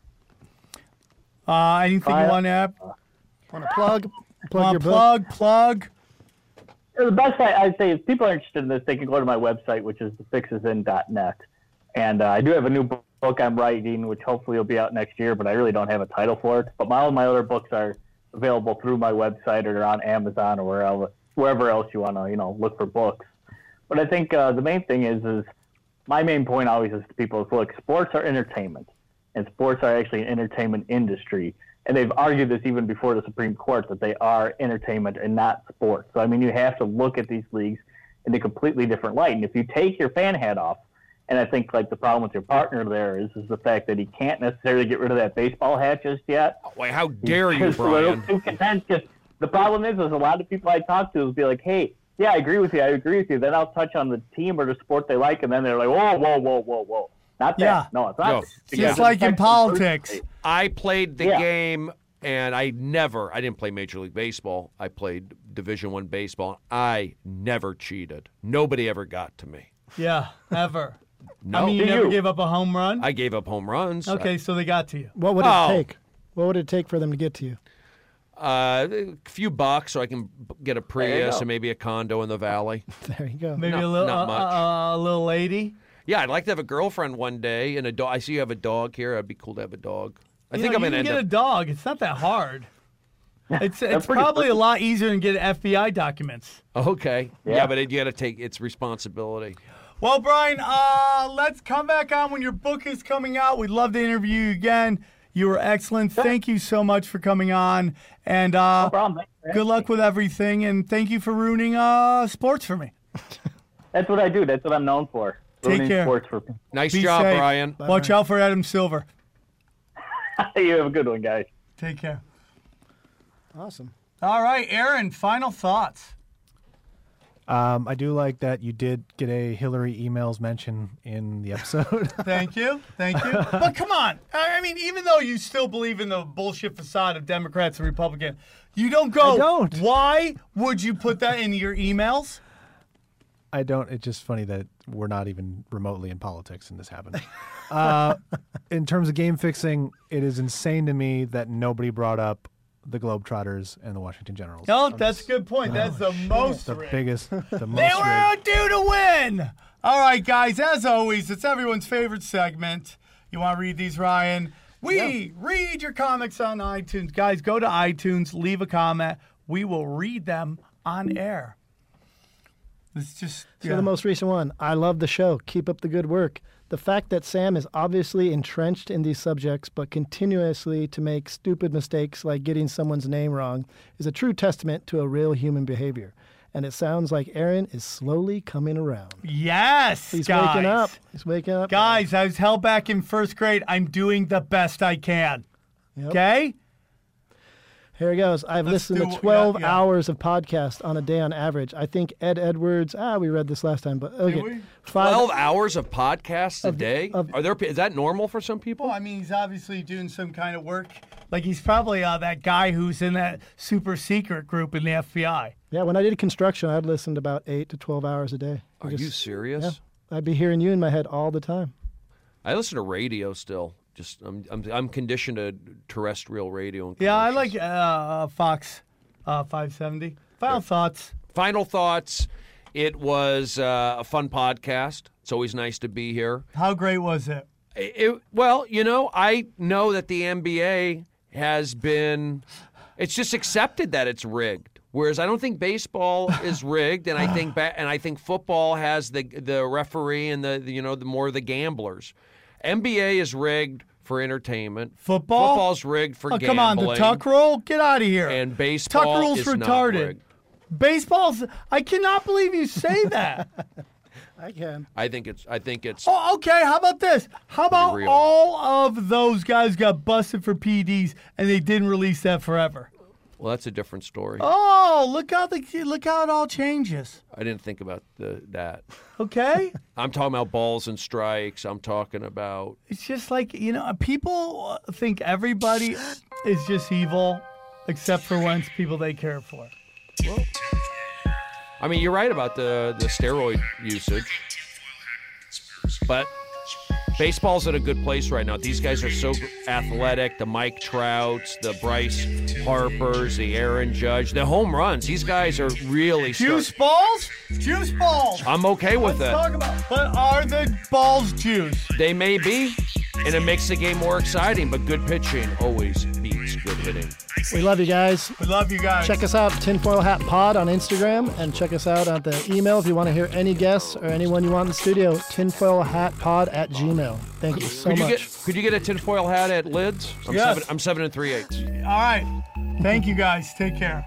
Uh, anything you want to add? Want to plug? Plug Uh, your book. plug, plug. The best I, I'd say, if people are interested in this, they can go to my website, which is the fixes in dot net. And uh, I do have a new book I'm writing, which hopefully will be out next year, but I really don't have a title for it. But my, all my other books are available through my website or on Amazon or wherever, wherever else you want to, you know, look for books. But I think uh, the main thing is, is my main point always is to people is, look, sports are entertainment, and sports are actually an entertainment industry. And they've argued this even before the Supreme Court, that they are entertainment and not sports. So, I mean, you have to look at these leagues in a completely different light. And if you take your fan hat off, and I think like the problem with your partner there is, is the fact that he can't necessarily get rid of that baseball hat just yet. Wait, how dare He's you, just a little Brian? too content. Just the problem is, is a lot of people I talk to will be like, "Hey, yeah, I agree with you. I agree with you." Then I'll touch on the team or the sport they like, and then they're like, "Whoa, whoa, whoa, whoa, whoa!" Not that. Yeah. No, it's not. No. that. Just Because like it in affects the politics. person. I played the Yeah. game, and I never. I didn't play Major League Baseball. I played Division One baseball. I never cheated. Nobody ever got to me. Yeah, ever. No. I mean, you Do never you? gave up a home run? I gave up home runs. Okay, so they got to you. What would Oh. it take? What would it take for them to get to you? Uh, a few bucks so I can b- get a you Prius go. and maybe a condo in the valley. There you go. Maybe Not- a little, not uh, much. uh, a little lady. Yeah, I'd like to have a girlfriend one day and a dog. I see you have a dog here. It'd be cool to have a dog. I You think know, I'm you gonna can end get up. a dog. It's not that hard. It's it's pretty probably a simple. lot easier than get F B I documents. Okay. Yeah, Yeah. but it, you got to take its responsibility. Well, Brian, uh, let's come back on when your book is coming out. We'd love to interview you again. You were excellent. Thank you so much for coming on. And uh, No problem. Thanks for good having luck me. with everything. And thank you for ruining uh, sports for me. That's what I do. That's what I'm known for. Take Ruining care. Sports for people. Nice Be job, safe. Brian. Watch out for Adam Silver. You have a good one, guys. Take care. Awesome. All right, Aaron, final thoughts. Um, I do like that you did get a Hillary emails mention in the episode. Thank you. Thank you. But come on. I I mean, even though you still believe in the bullshit facade of Democrats and Republicans, you don't go, I don't. Why would you put that in your emails? I don't. It's just funny that we're not even remotely in politics and this happened. uh, in terms of game fixing, it is insane to me that nobody brought up the Globetrotters and the Washington Generals. Oh, I'm that's just- a good point. Oh, That's the shit. most The rigged. biggest, the most They were rigged. due to win. All right, guys. As always, it's everyone's favorite segment. You want to read these, Ryan? We read your comics on iTunes. Guys, go to iTunes, leave a comment. We will read them on air. It's just So yeah. the most recent one, I love the show. Keep up the good work. The fact that Sam is obviously entrenched in these subjects, but continuously to make stupid mistakes like getting someone's name wrong is a true testament to a real human behavior. And it sounds like Aaron is slowly coming around. Yes, He's guys. waking up. He's waking up. Guys, I was held back in first grade. I'm doing the best I can. Yep. Okay? Here it goes. I've Let's listened do- to yeah, twelve yeah. hours of podcast on a day on average. I think Ed Edwards, ah, we read this last time, but okay. we? Five, Twelve hours of podcasts a day. of- Are there? Is that normal for some people? Well, I mean, he's obviously doing some kind of work. Like, he's probably uh, that guy who's in that super secret group in the F B I. Yeah, when I did construction, I'd listened about eight to twelve hours a day. I Are you serious? Yeah, I'd be hearing you in my head all the time. I listen to radio still. Just I'm I'm, I'm conditioned to terrestrial radio. And Yeah, I commercials. like uh, Fox uh, five seventy. Final thoughts. Final thoughts. It was uh, a fun podcast. It's always nice to be here. How great was it? It, it- well, you know, I know that the N B A has been. It's just accepted that it's rigged. Whereas I don't think baseball is rigged, and I think ba- and I think football has the the referee and the, the you know the more the gamblers. N B A is rigged for entertainment. Football? Football's rigged for Oh, gambling. come on, the tuck rule? Get out of here. And baseball Tuck rule's is retarded. not rigged. Baseball's. I cannot believe you say that. I can. I think it's. I think it's. Oh, okay. How about this? How about real. all of those guys got busted for P E Ds and they didn't release that forever? Well, that's a different story. Oh, look how the look how it all changes. I didn't think about the, that. Okay. I'm talking about balls and strikes. I'm talking about. It's just like, you know, people think everybody is just evil except for when it's people they care for. I mean, you're right about the the steroid usage, but baseball's at a good place right now. These guys are so athletic. The Mike Trouts, the Bryce Harpers, the Aaron Judge, the home runs. These guys are really Juice start- balls? Juice balls. I'm okay with Let's it. talk about. But are the balls juice? They may be, and it makes the game more exciting. But good pitching always beats good hitting. We love you guys. We love you guys. Check us out, Tinfoil Hat Pod on Instagram, and check us out on the email if you want to hear any guests or anyone you want in the studio, tinfoilhatpod at gmail. Thank you so could you much. get could you get a tinfoil hat at Lids? I'm Yes. seven. I'm seven and three eighths. All right. Thank you guys. Take care.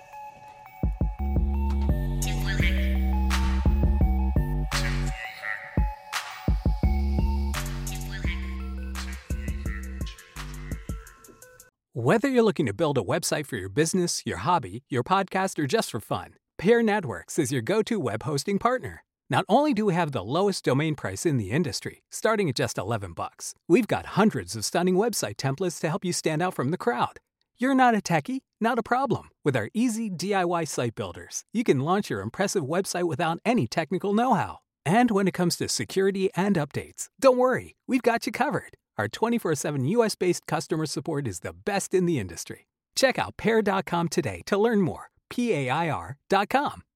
Whether you're looking to build a website for your business, your hobby, your podcast, or just for fun, Pair Networks is your go-to web hosting partner. Not only do we have the lowest domain price in the industry, starting at just eleven bucks, we've got hundreds of stunning website templates to help you stand out from the crowd. You're not a techie? Not a problem. With our easy D I Y site builders, you can launch your impressive website without any technical know-how. And when it comes to security and updates, don't worry, we've got you covered. Our twenty-four seven U S-based customer support is the best in the industry. Check out pair dot com today to learn more. P A I R dot com.